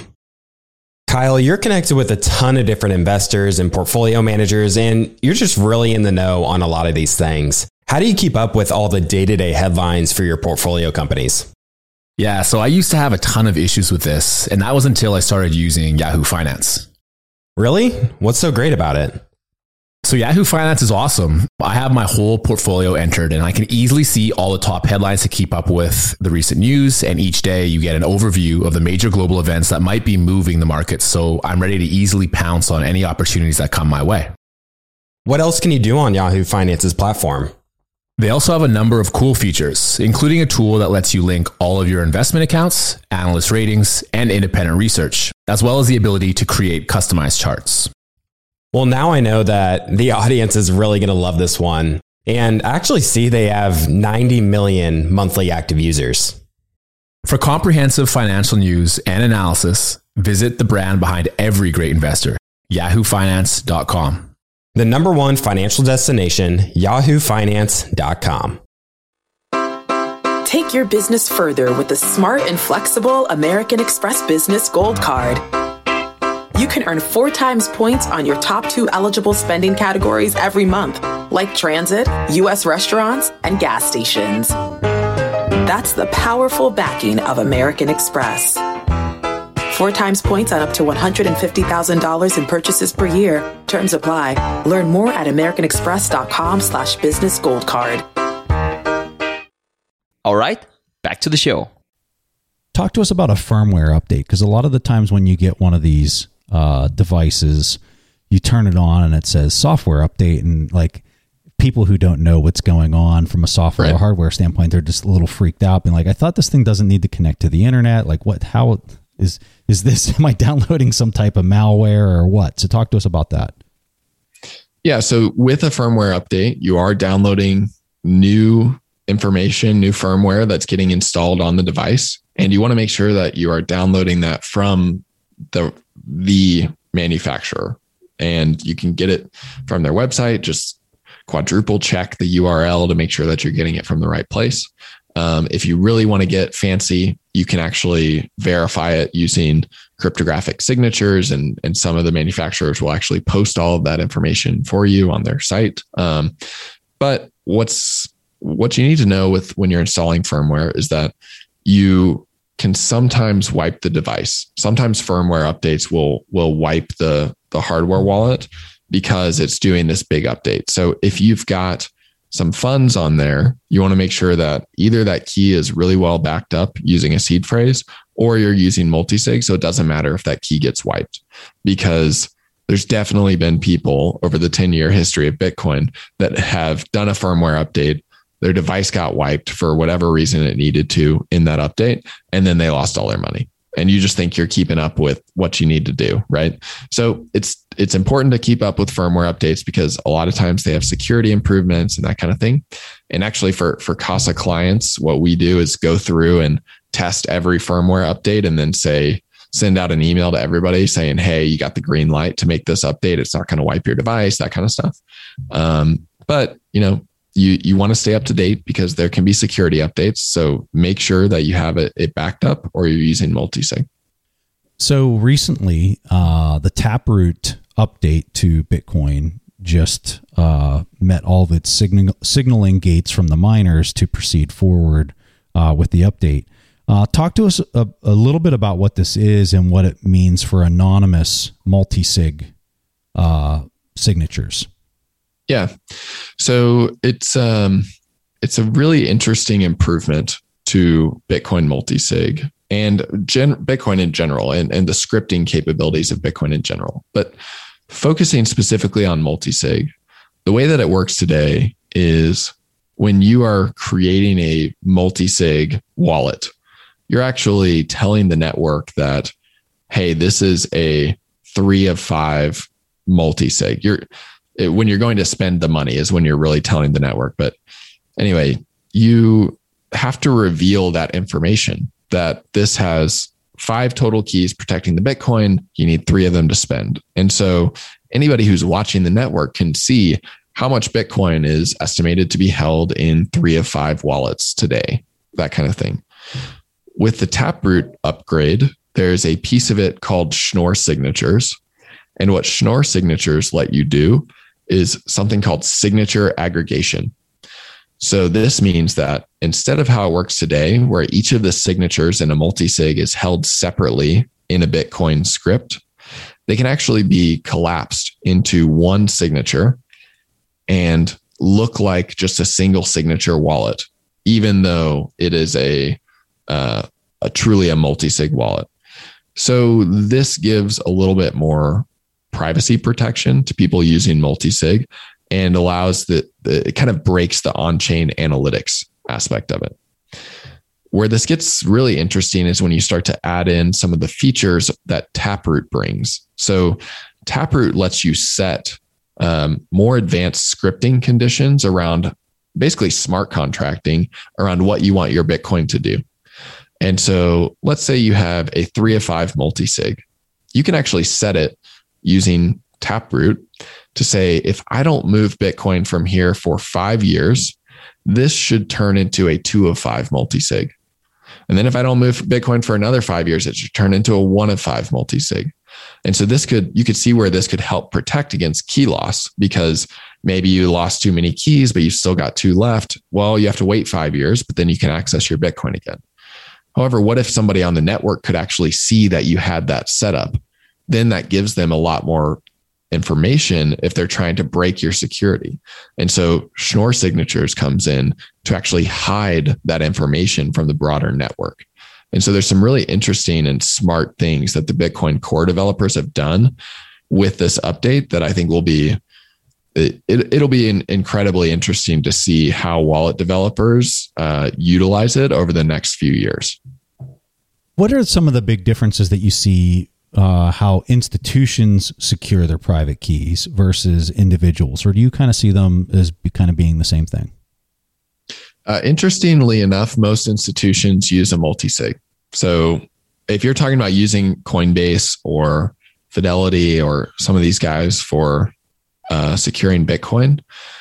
Kyle, you're connected with a ton of different investors and portfolio managers, and you're just really in the know on a lot of these things. How do you keep up with all the day-to-day headlines for your portfolio companies? Yeah, so I used to have a ton of issues with this, and that was until I started using Yahoo Finance. Really? What's so great about it? So Yahoo Finance is awesome. I have my whole portfolio entered, and I can easily see all the top headlines to keep up with the recent news. And each day you get an overview of the major global events that might be moving the market. So I'm ready to easily pounce on any opportunities that come my way. What else can you do on Yahoo Finance's platform? They also have a number of cool features, including a tool that lets you link all of your investment accounts, analyst ratings, and independent research, as well as the ability to create customized charts. Well, now I know that the audience is really going to love this one. And actually see they have ninety million monthly active users. For comprehensive financial news and analysis, visit the brand behind every great investor, yahoo finance dot com. The number one financial destination, yahoo finance dot com. Take your business further with the smart and flexible American Express Business Gold Card. You can earn four times points on your top two eligible spending categories every month, like transit, U S restaurants, and gas stations. That's the powerful backing of American Express. Four times points on up to one hundred fifty thousand dollars in purchases per year. Terms apply. Learn more at americanexpress.com slash business gold card. All right, back to the show. Talk to us about a firmware update, because a lot of the times when you get one of these uh, devices, you turn it on and it says software update, and like people who don't know what's going on from a software right. or hardware standpoint, they're just a little freaked out, being like, I thought this thing doesn't need to connect to the internet. Like what, how is, is this, am I downloading some type of malware or what? So talk to us about that. Yeah. So with a firmware update, you are downloading new information, new firmware that's getting installed on the device. And you want to make sure that you are downloading that from the, the manufacturer, and you can get it from their website. Just quadruple check the U R L to make sure that you're getting it from the right place. Um, if you really want to get fancy, you can actually verify it using cryptographic signatures, and, and some of the manufacturers will actually post all of that information for you on their site. Um, but what's what you need to know with when you're installing firmware is that you can sometimes wipe the device. Sometimes firmware updates will will wipe the the hardware wallet because it's doing this big update. So if you've got some funds on there, you want to make sure that either that key is really well backed up using a seed phrase, or you're using multisig. So it doesn't matter if that key gets wiped, because there's definitely been people over the ten year history of Bitcoin that have done a firmware update. Their device got wiped for whatever reason it needed to in that update, and then they lost all their money. And you just think you're keeping up with what you need to do, right? So it's it's important to keep up with firmware updates, because a lot of times they have security improvements and that kind of thing. And actually for, for Casa clients, what we do is go through and test every firmware update and then say, send out an email to everybody saying, hey, you got the green light to make this update. It's not going to wipe your device, that kind of stuff. Um, but, you know, You you want to stay up to date because there can be security updates. So make sure that you have it, it backed up, or you're using multisig. So recently, uh, the Taproot update to Bitcoin just uh, met all of its signal, signaling gates from the miners to proceed forward uh, with the update. Uh, talk to us a, a little bit about what this is and what it means for anonymous multisig uh, signatures. Yeah. So it's um it's a really interesting improvement to Bitcoin multisig and gen- Bitcoin in general, and, and the scripting capabilities of Bitcoin in general. But focusing specifically on multisig, the way that it works today is when you are creating a multisig wallet, you're actually telling the network that, hey, this is a three of five multisig. You're It, when you're going to spend the money is when you're really telling the network. But anyway, you have to reveal that information, that this has five total keys protecting the Bitcoin. You need three of them to spend. And so anybody who's watching the network can see how much Bitcoin is estimated to be held in three of five wallets today, that kind of thing. With the Taproot upgrade, there's a piece of it called Schnorr signatures. And what Schnorr signatures let you do is something called signature aggregation. So this means that instead of how it works today, where each of the signatures in a multisig is held separately in a Bitcoin script, they can actually be collapsed into one signature and look like just a single signature wallet, even though it is a, uh, a truly a multisig wallet. So this gives a little bit more privacy protection to people using multisig, and allows the, the it kind of breaks the on-chain analytics aspect of it. Where this gets really interesting is when you start to add in some of the features that Taproot brings. So Taproot lets you set um, more advanced scripting conditions around basically smart contracting around what you want your Bitcoin to do. And so let's say you have a three of five multisig. You can actually set it using Taproot to say, if I don't move Bitcoin from here for five years, this should turn into a two of five multisig. And then if I don't move Bitcoin for another five years, it should turn into a one of five multisig. And so this could, you could see where this could help protect against key loss, because maybe you lost too many keys, but you still got two left. Well, you have to wait five years, but then you can access your Bitcoin again. However, what if somebody on the network could actually see that you had that set up? Then that gives them a lot more information if they're trying to break your security. And so Schnorr signatures comes in to actually hide that information from the broader network. And so there's some really interesting and smart things that the Bitcoin core developers have done with this update that I think will be, it, it, it'll be in, incredibly interesting to see how wallet developers uh, utilize it over the next few years. What are some of the big differences that you see Uh, how institutions secure their private keys versus individuals, or do you kind of see them as be, kind of being the same thing? Uh, interestingly enough, most institutions use a multisig. So if you're talking about using Coinbase or Fidelity or some of these guys for uh, securing Bitcoin,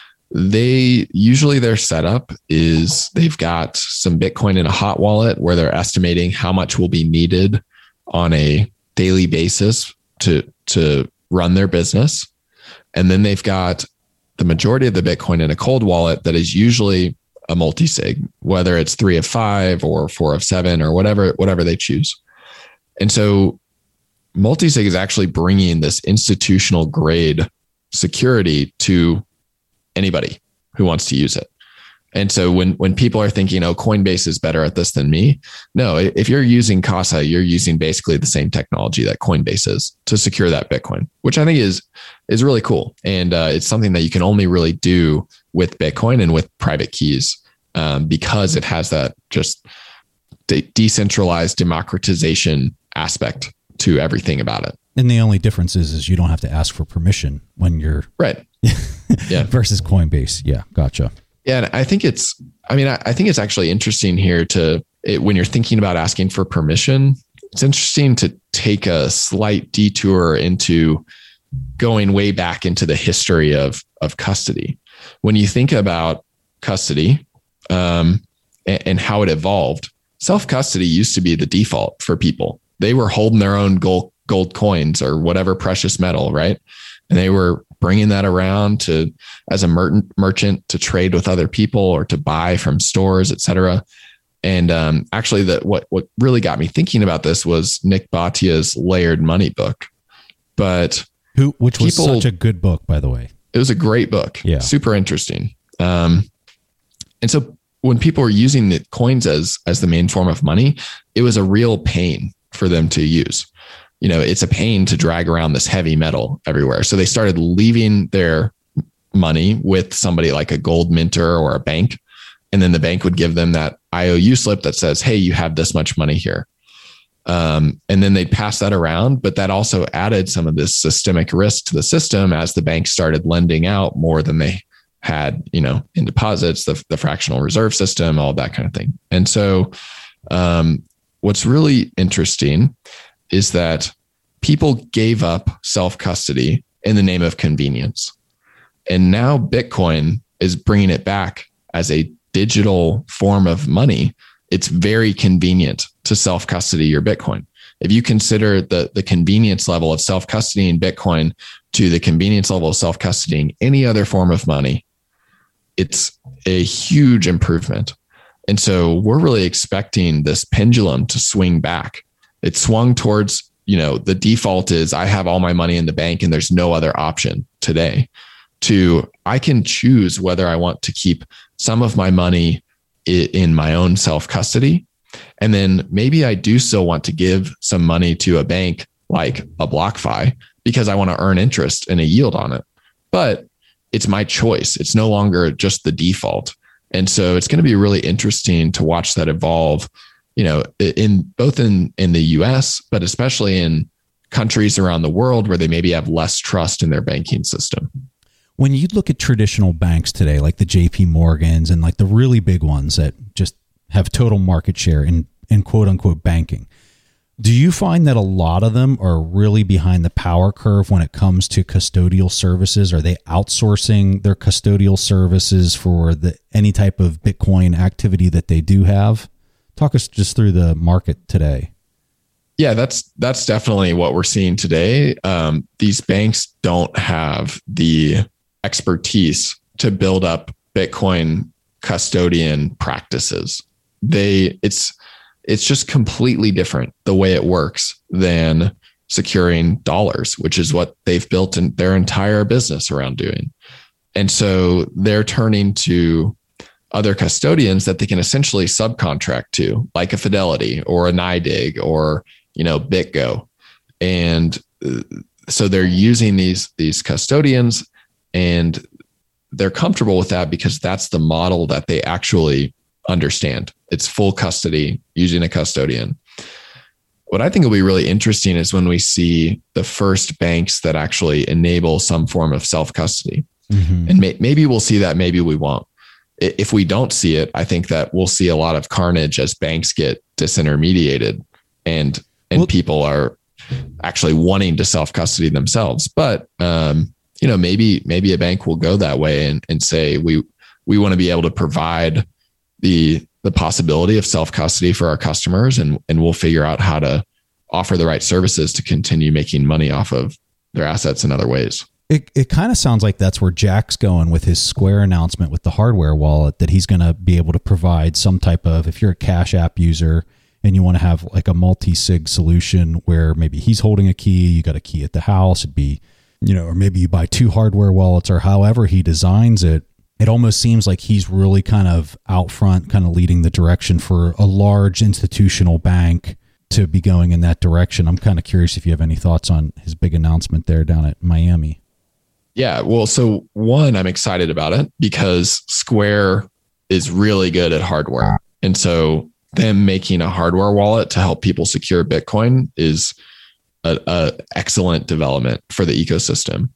they usually their setup is they've got some Bitcoin in a hot wallet where they're estimating how much will be needed on a daily basis to, to run their business. And then they've got the majority of the Bitcoin in a cold wallet that is usually a multi-sig, whether it's three of five or four of seven or whatever, whatever they choose. And so multi-sig is actually bringing this institutional grade security to anybody who wants to use it. And so when, when people are thinking, oh, Coinbase is better at this than me. No, if you're using Casa, you're using basically the same technology that Coinbase is to secure that Bitcoin, which I think is, is really cool. And uh, it's something that you can only really do with Bitcoin and with private keys um, because it has that just de- decentralized democratization aspect to everything about it. And the only difference is, is you don't have to ask for permission when you're right. Yeah. Versus Coinbase. Yeah. Gotcha. Yeah. And I think it's, I mean, I, I think it's actually interesting here to, it, when you're thinking about asking for permission, it's interesting to take a slight detour into going way back into the history of, of custody. When you think about custody um, and, and how it evolved, self-custody used to be the default for people. They were holding their own gold, gold coins or whatever precious metal, right? And they were bringing that around to as a mer- merchant to trade with other people or to buy from stores, et cetera. And um, actually, the, what what really got me thinking about this was Nick Bhatia's Layered Money book. But who, which was people, such a good book, by the way. It was a great book. Yeah, super interesting. Um, and so when people were using the coins as as the main form of money, it was a real pain for them to use. You know, it's a pain to drag around this heavy metal everywhere. So they started leaving their money with somebody like a gold minter or a bank. And then the bank would give them that I O U slip that says, hey, you have this much money here. Um, and then they'd pass that around. But that also added some of this systemic risk to the system as the bank started lending out more than they had, you know, in deposits, the, the fractional reserve system, all that kind of thing. And so um, what's really interesting is that people gave up self-custody in the name of convenience. And now Bitcoin is bringing it back as a digital form of money. It's very convenient to self-custody your Bitcoin. If you consider the, the convenience level of self-custodying Bitcoin to the convenience level of self-custodying any other form of money, it's a huge improvement. And so we're really expecting this pendulum to swing back. It swung towards, you know, the default is I have all my money in the bank and there's no other option today, to I can choose whether I want to keep some of my money in my own self-custody. And then maybe I do still want to give some money to a bank like a BlockFi because I want to earn interest and a yield on it. But it's my choice. It's no longer just the default. And so it's going to be really interesting to watch that evolve, you know, in both in, in the U S, but especially in countries around the world where they maybe have less trust in their banking system. When you look at traditional banks today, like the J P Morgans and like the really big ones that just have total market share in, in quote unquote banking, do you find that a lot of them are really behind the power curve when it comes to custodial services? Are they outsourcing their custodial services for the any type of Bitcoin activity that they do have? Talk us just through the market today. Yeah, that's that's definitely what we're seeing today. Um, these banks don't have the expertise to build up Bitcoin custodian practices. They it's it's just completely different the way it works than securing dollars, which is what they've built in their entire business around doing. And so they're turning to other custodians that they can essentially subcontract to, like a Fidelity or a NYDIG or, you know, BitGo. And so they're using these, these custodians and they're comfortable with that because that's the model that they actually understand. It's full custody using a custodian. What I think will be really interesting is when we see the first banks that actually enable some form of self-custody. Mm-hmm. And may, maybe we'll see that, maybe we won't. If we don't see it, I think that we'll see a lot of carnage as banks get disintermediated and and well, people are actually wanting to self-custody themselves. But, um, you know, maybe, maybe a bank will go that way and, and say, we, we want to be able to provide the, the possibility of self-custody for our customers, and, and we'll figure out how to offer the right services to continue making money off of their assets in other ways. It it kind of sounds like that's where Jack's going with his Square announcement with the hardware wallet, that he's going to be able to provide some type of, if you're a Cash App user and you want to have like a multi-sig solution where maybe he's holding a key, you got a key at the house, it'd be, you know, or maybe you buy two hardware wallets, or however he designs it. It almost seems like he's really kind of out front, kind of leading the direction for a large institutional bank to be going in that direction. I'm kind of curious if you have any thoughts on his big announcement there down at Miami. Yeah, well, so one, I'm excited about it because Square is really good at hardware. And so them making a hardware wallet to help people secure Bitcoin is a, a excellent development for the ecosystem.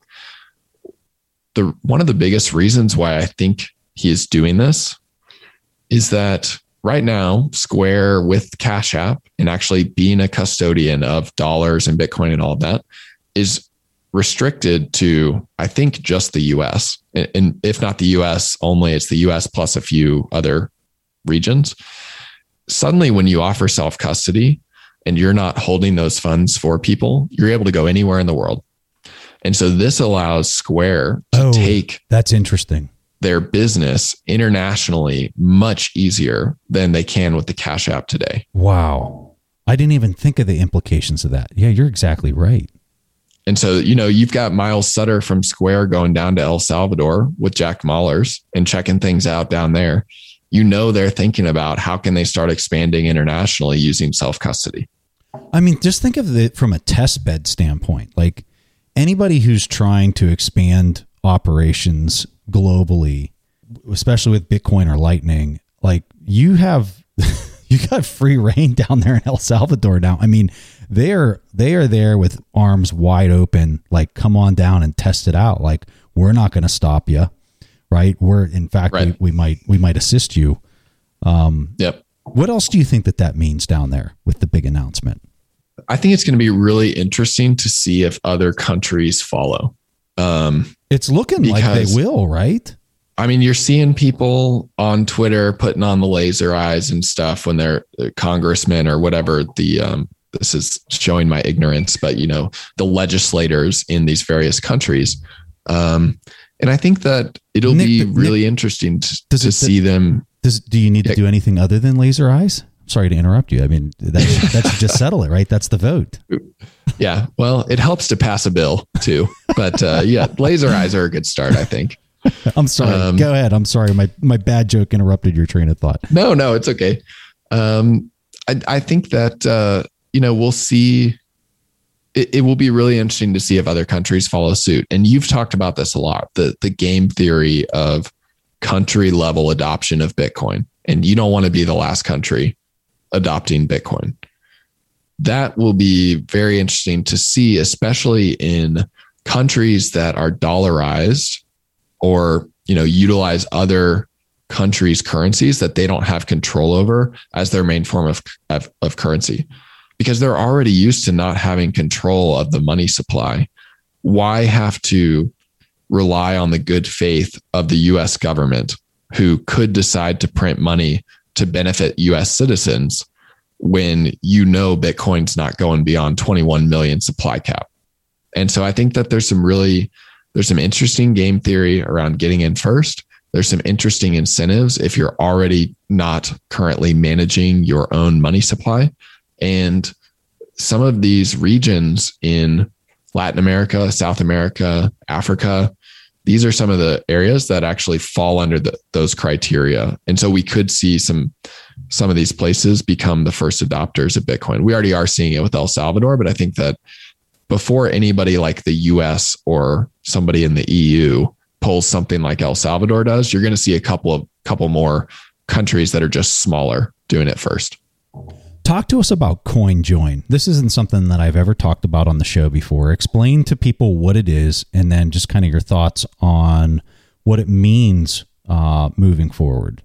The one of the biggest reasons why I think he is doing this is that right now, Square with Cash App and actually being a custodian of dollars and Bitcoin and all of that is restricted to, I think, just the U S. And if not the U S only, it's the U S plus a few other regions. Suddenly, when you offer self-custody and you're not holding those funds for people, you're able to go anywhere in the world. And so this allows Square to oh, take that's interesting. their business internationally much easier than they can with the Cash App today. Wow. I didn't even think of the implications of that. Yeah, you're exactly right. And so, you know, you've got Miles Sutter from Square going down to El Salvador with Jack Mallers and checking things out down there. You know, they're thinking about how can they start expanding internationally using self-custody. I mean, just think of it from a test bed standpoint. Like anybody who's trying to expand operations globally, especially with Bitcoin or Lightning, like you have, you got free reign down there in El Salvador now. I mean, they are, they are there with arms wide open, like, come on down and test it out. Like, we're not going to stop you. Right. We're, in fact, right. we, we might, we might assist you. Um, yep. What else do you think that that means down there with the big announcement? I think it's going to be really interesting to see if other countries follow. Um, it's looking because, like they will, right? I mean, you're seeing people on Twitter putting on the laser eyes and stuff when they're congressmen or whatever. The um, this is showing my ignorance, but you know, the legislators in these various countries. Um, and I think that it'll Nick, be really Nick, interesting to, to it, see them. Does, do you need to do anything other than laser eyes? Sorry to interrupt you. I mean, that should, that should just settle it, right? That's the vote. Yeah. Well, it helps to pass a bill too, but uh, yeah, laser eyes are a good start, I think. I'm sorry. Um, Go ahead. I'm sorry. My, my bad joke interrupted your train of thought. No, no, it's okay. Um, I, I think that, uh, you know, we'll see, it, it will be really interesting to see if other countries follow suit. And you've talked about this a lot, the, the game theory of country level adoption of Bitcoin. And you don't want to be the last country adopting Bitcoin. That will be very interesting to see, especially in countries that are dollarized or, you know, utilize other countries' currencies that they don't have control over as their main form of, of, of currency, because they're already used to not having control of the money supply. Why have to rely on the good faith of the U S government, who could decide to print money to benefit U S citizens when you know Bitcoin's not going beyond twenty-one million supply cap? And so I think that there's some really, there's some interesting game theory around getting in first. There's some interesting incentives if you're already not currently managing your own money supply. And some of these regions in Latin America, South America, Africa, these are some of the areas that actually fall under the, those criteria. And so we could see some, some of these places become the first adopters of Bitcoin. We already are seeing it with El Salvador, but I think that before anybody like the U S or somebody in the E U pulls something like El Salvador does, you're going to see a couple of couple more countries that are just smaller doing it first. Talk to us about CoinJoin. This isn't something that I've ever talked about on the show before. Explain to people what it is, and then just kind of your thoughts on what it means uh, moving forward.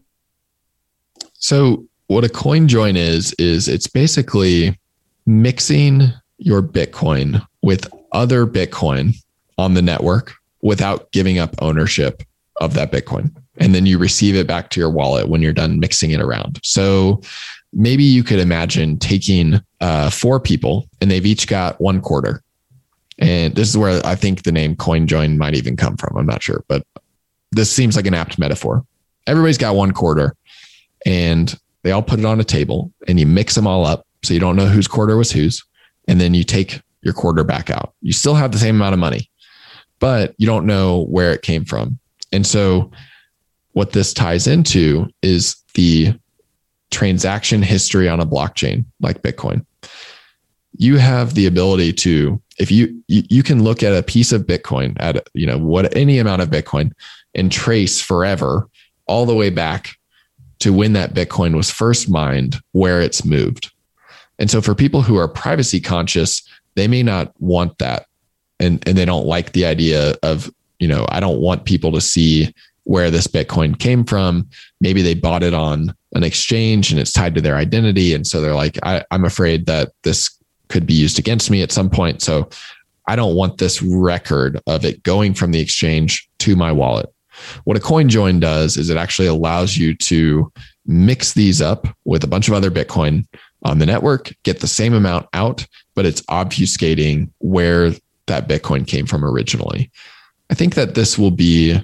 So what a CoinJoin is, is it's basically mixing your Bitcoin with other Bitcoin on the network without giving up ownership of that Bitcoin. And then you receive it back to your wallet when you're done mixing it around. So maybe you could imagine taking uh, four people and they've each got one quarter. And this is where I think the name CoinJoin might even come from. I'm not sure, but this seems like an apt metaphor. Everybody's got one quarter and they all put it on a table and you mix them all up. So you don't know whose quarter was whose. And then you take your quarter back out. You still have the same amount of money, but you don't know where it came from. And so what this ties into is the transaction history on a blockchain like Bitcoin. You have the ability to, if you, you, you can look at a piece of Bitcoin at, you know, what any amount of Bitcoin and trace forever all the way back to when that Bitcoin was first mined, where it's moved. And so for people who are privacy conscious, they may not want that. And, and they don't like the idea of, you know, I don't want people to see where this Bitcoin came from. Maybe they bought it on an exchange and it's tied to their identity. And so they're like, I, I'm afraid that this could be used against me at some point. So I don't want this record of it going from the exchange to my wallet. What a CoinJoin does is it actually allows you to mix these up with a bunch of other Bitcoin on the network, get the same amount out, but it's obfuscating where that Bitcoin came from originally. I think that this will be,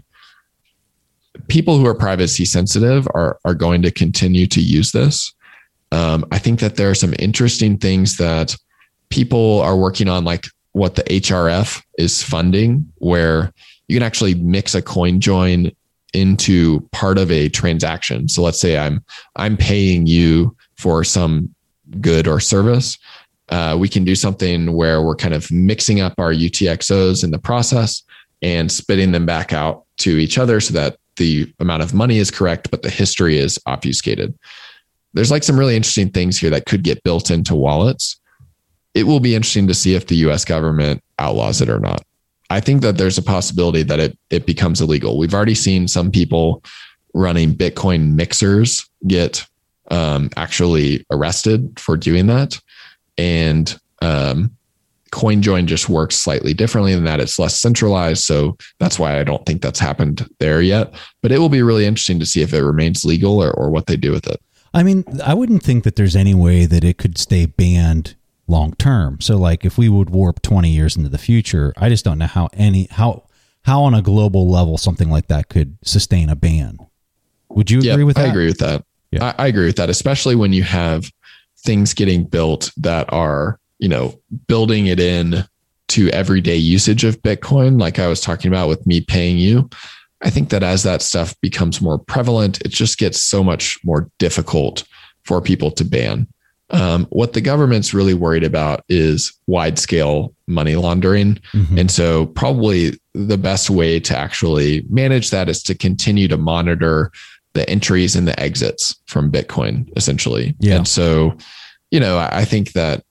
people who are privacy sensitive are, are going to continue to use this. Um, I think that there are some interesting things that people are working on, like what the H R F is funding, where you can actually mix a CoinJoin into part of a transaction. So let's say I'm I'm paying you for some good or service. Uh, we can do something where we're kind of mixing up our U T X Os in the process and spitting them back out to each other so that the amount of money is correct, but the history is obfuscated. There's like some really interesting things here that could get built into wallets. It will be interesting to see if the U S government outlaws it or not. I think that there's a possibility that it it becomes illegal. We've already seen some people running Bitcoin mixers get um, actually arrested for doing that. And um, CoinJoin just works slightly differently than that. It's less centralized. So that's why I don't think that's happened there yet. But it will be really interesting to see if it remains legal or, or what they do with it. I mean, I wouldn't think that there's any way that it could stay banned long term. So like if we would warp twenty years into the future, I just don't know how any how how on a global level something like that could sustain a ban. Would you agree yep, with that? I agree with that. Yeah. I, I agree with that, especially when you have things getting built that are, you know, building it in to everyday usage of Bitcoin, like I was talking about with me paying you. I think that as that stuff becomes more prevalent, it just gets so much more difficult for people to ban. Um, what the government's really worried about is wide scale money laundering. Mm-hmm. And so probably the best way to actually manage that is to continue to monitor the entries and the exits from Bitcoin, essentially. Yeah. And so, you know, I think that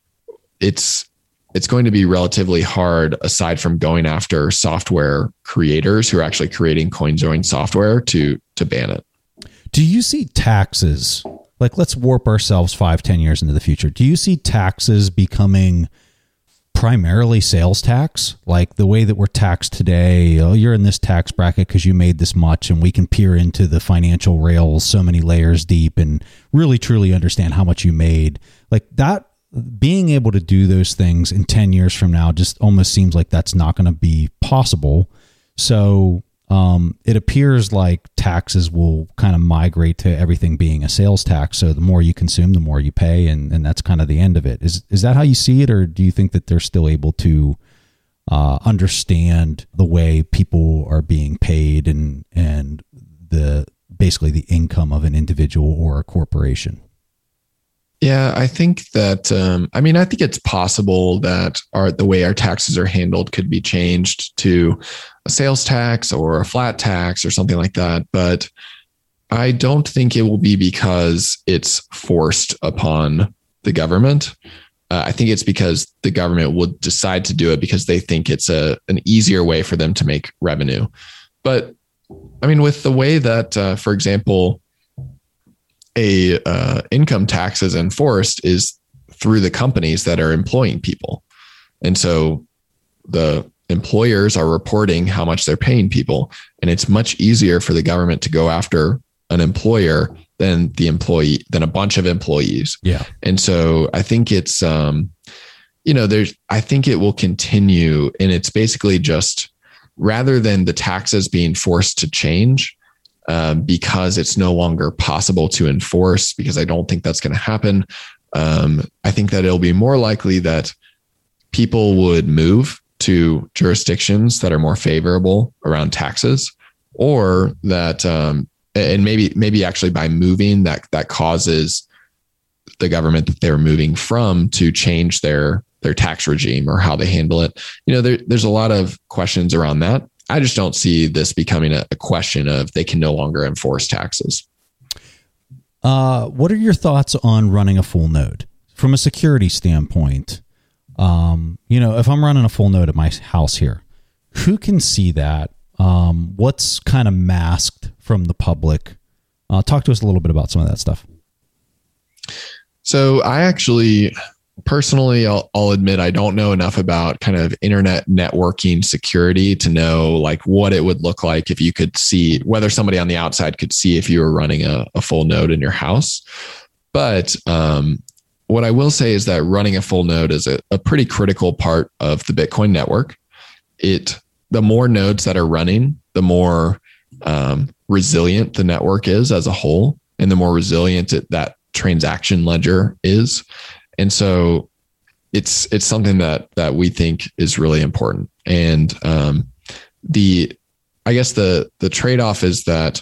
it's, it's going to be relatively hard, aside from going after software creators who are actually creating CoinJoin software, to, to ban it. Do you see taxes? Like, let's warp ourselves five, ten years into the future. Do you see taxes becoming primarily sales tax? Like the way that we're taxed today, oh, you're in this tax bracket because you made this much, and we can peer into the financial rails so many layers deep and really truly understand how much you made. Like that, being able to do those things in ten years from now just almost seems like that's not going to be possible. So Um, it appears like taxes will kind of migrate to everything being a sales tax. So the more you consume, the more you pay, and, and that's kind of the end of it. Is is that how you see it, or do you think that they're still able to uh, understand the way people are being paid and and the basically the income of an individual or a corporation? Yeah, I think that, um, I mean, I think it's possible that our, the way our taxes are handled could be changed to a sales tax or a flat tax or something like that. But I don't think it will be because it's forced upon the government. Uh, I think it's because the government would decide to do it because they think it's a an easier way for them to make revenue. But I mean, with the way that, uh, for example, a uh, income tax is enforced, is through the companies that are employing people. And so the employers are reporting how much they're paying people. And it's much easier for the government to go after an employer than the employee, than a bunch of employees. Yeah. And so I think it's, um, you know, there's, I think it will continue, and it's basically just rather than the taxes being forced to change, um, because it's no longer possible to enforce, because I don't think that's going to happen. Um, I think that it'll be more likely that people would move to jurisdictions that are more favorable around taxes, or that, um, and maybe, maybe actually by moving that, that causes the government that they're moving from to change their, their tax regime or how they handle it. You know, there, there's a lot of questions around that. I just don't see this becoming a, a question of they can no longer enforce taxes. Uh, what are your thoughts on running a full node from a security standpoint? Um, you know, if I'm running a full node at my house here, who can see that? Um, what's kind of masked from the public? Uh, talk to us a little bit about some of that stuff. So I actually, personally, I'll, I'll admit I don't know enough about kind of internet networking security to know like what it would look like if you could see, whether somebody on the outside could see if you were running a, a full node in your house. But um, what I will say is that running a full node is a, a pretty critical part of the Bitcoin network. It, the more nodes that are running, the more um, resilient the network is as a whole, and the more resilient it, that transaction ledger is. And so it's, it's something that, that we think is really important. And um, the, I guess the, the trade-off is that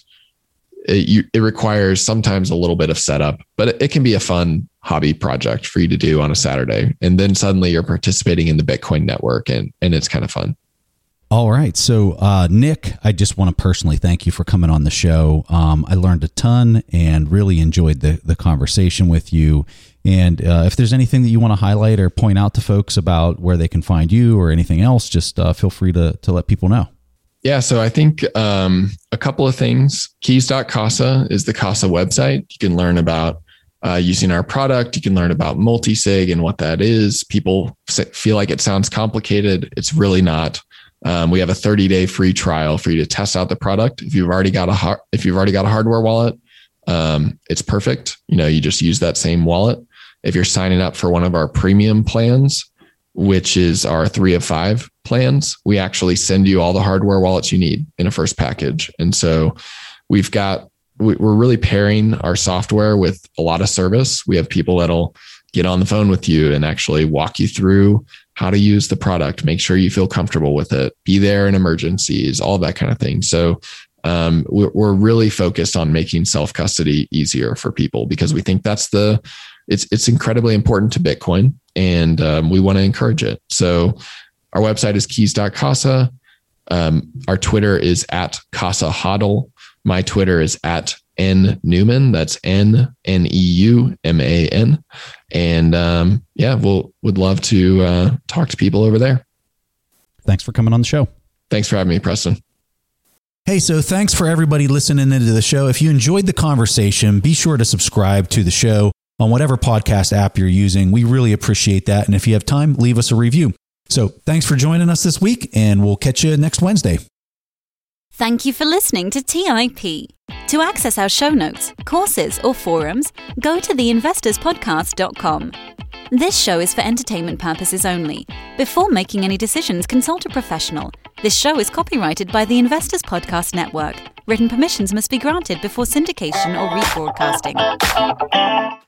it, you, it requires sometimes a little bit of setup, but it, it can be a fun hobby project for you to do on a Saturday. And then suddenly you're participating in the Bitcoin network, and, and it's kind of fun. All right. So, uh, Nick, I just want to personally thank you for coming on the show. Um, I learned a ton and really enjoyed the, the conversation with you. And uh, if there's anything that you want to highlight or point out to folks about where they can find you or anything else, just uh, feel free to to let people know. Yeah. So I think um, a couple of things. Keys dot casa is the Casa website. You can learn about uh, using our product. You can learn about multisig and what that is. People feel like it sounds complicated. It's really not. Um, we have a thirty day free trial for you to test out the product. If you've already got a har- if you've already got a hardware wallet, um, it's perfect. You know, you just use that same wallet. If you're signing up for one of our premium plans, which is our three of five plans, we actually send you all the hardware wallets you need in a first package. And so we've got, we're really pairing our software with a lot of service. We have people that'll get on the phone with you and actually walk you through how to use the product, make sure you feel comfortable with it, be there in emergencies, all that kind of thing. So um, we're, we're really focused on making self-custody easier for people, because we think that's the, it's, it's incredibly important to Bitcoin, and um, we want to encourage it. So our website is keys dot casa. Um, our Twitter is at Casa Hodl. My Twitter is at N Newman. That's N N E U M A N. And um, yeah, we'll would love to uh, talk to people over there. Thanks for coming on the show. Thanks for having me, Preston. Hey, so thanks for everybody listening into the show. If you enjoyed the conversation, be sure to subscribe to the show on whatever podcast app you're using. We really appreciate that. And if you have time, leave us a review. So thanks for joining us this week, and we'll catch you next Wednesday. Thank you for listening to T I P. To access our show notes, courses, or forums, go to the investors podcast dot com. This show is for entertainment purposes only. Before making any decisions, consult a professional. This show is copyrighted by the Investors Podcast Network. Written permissions must be granted before syndication or rebroadcasting.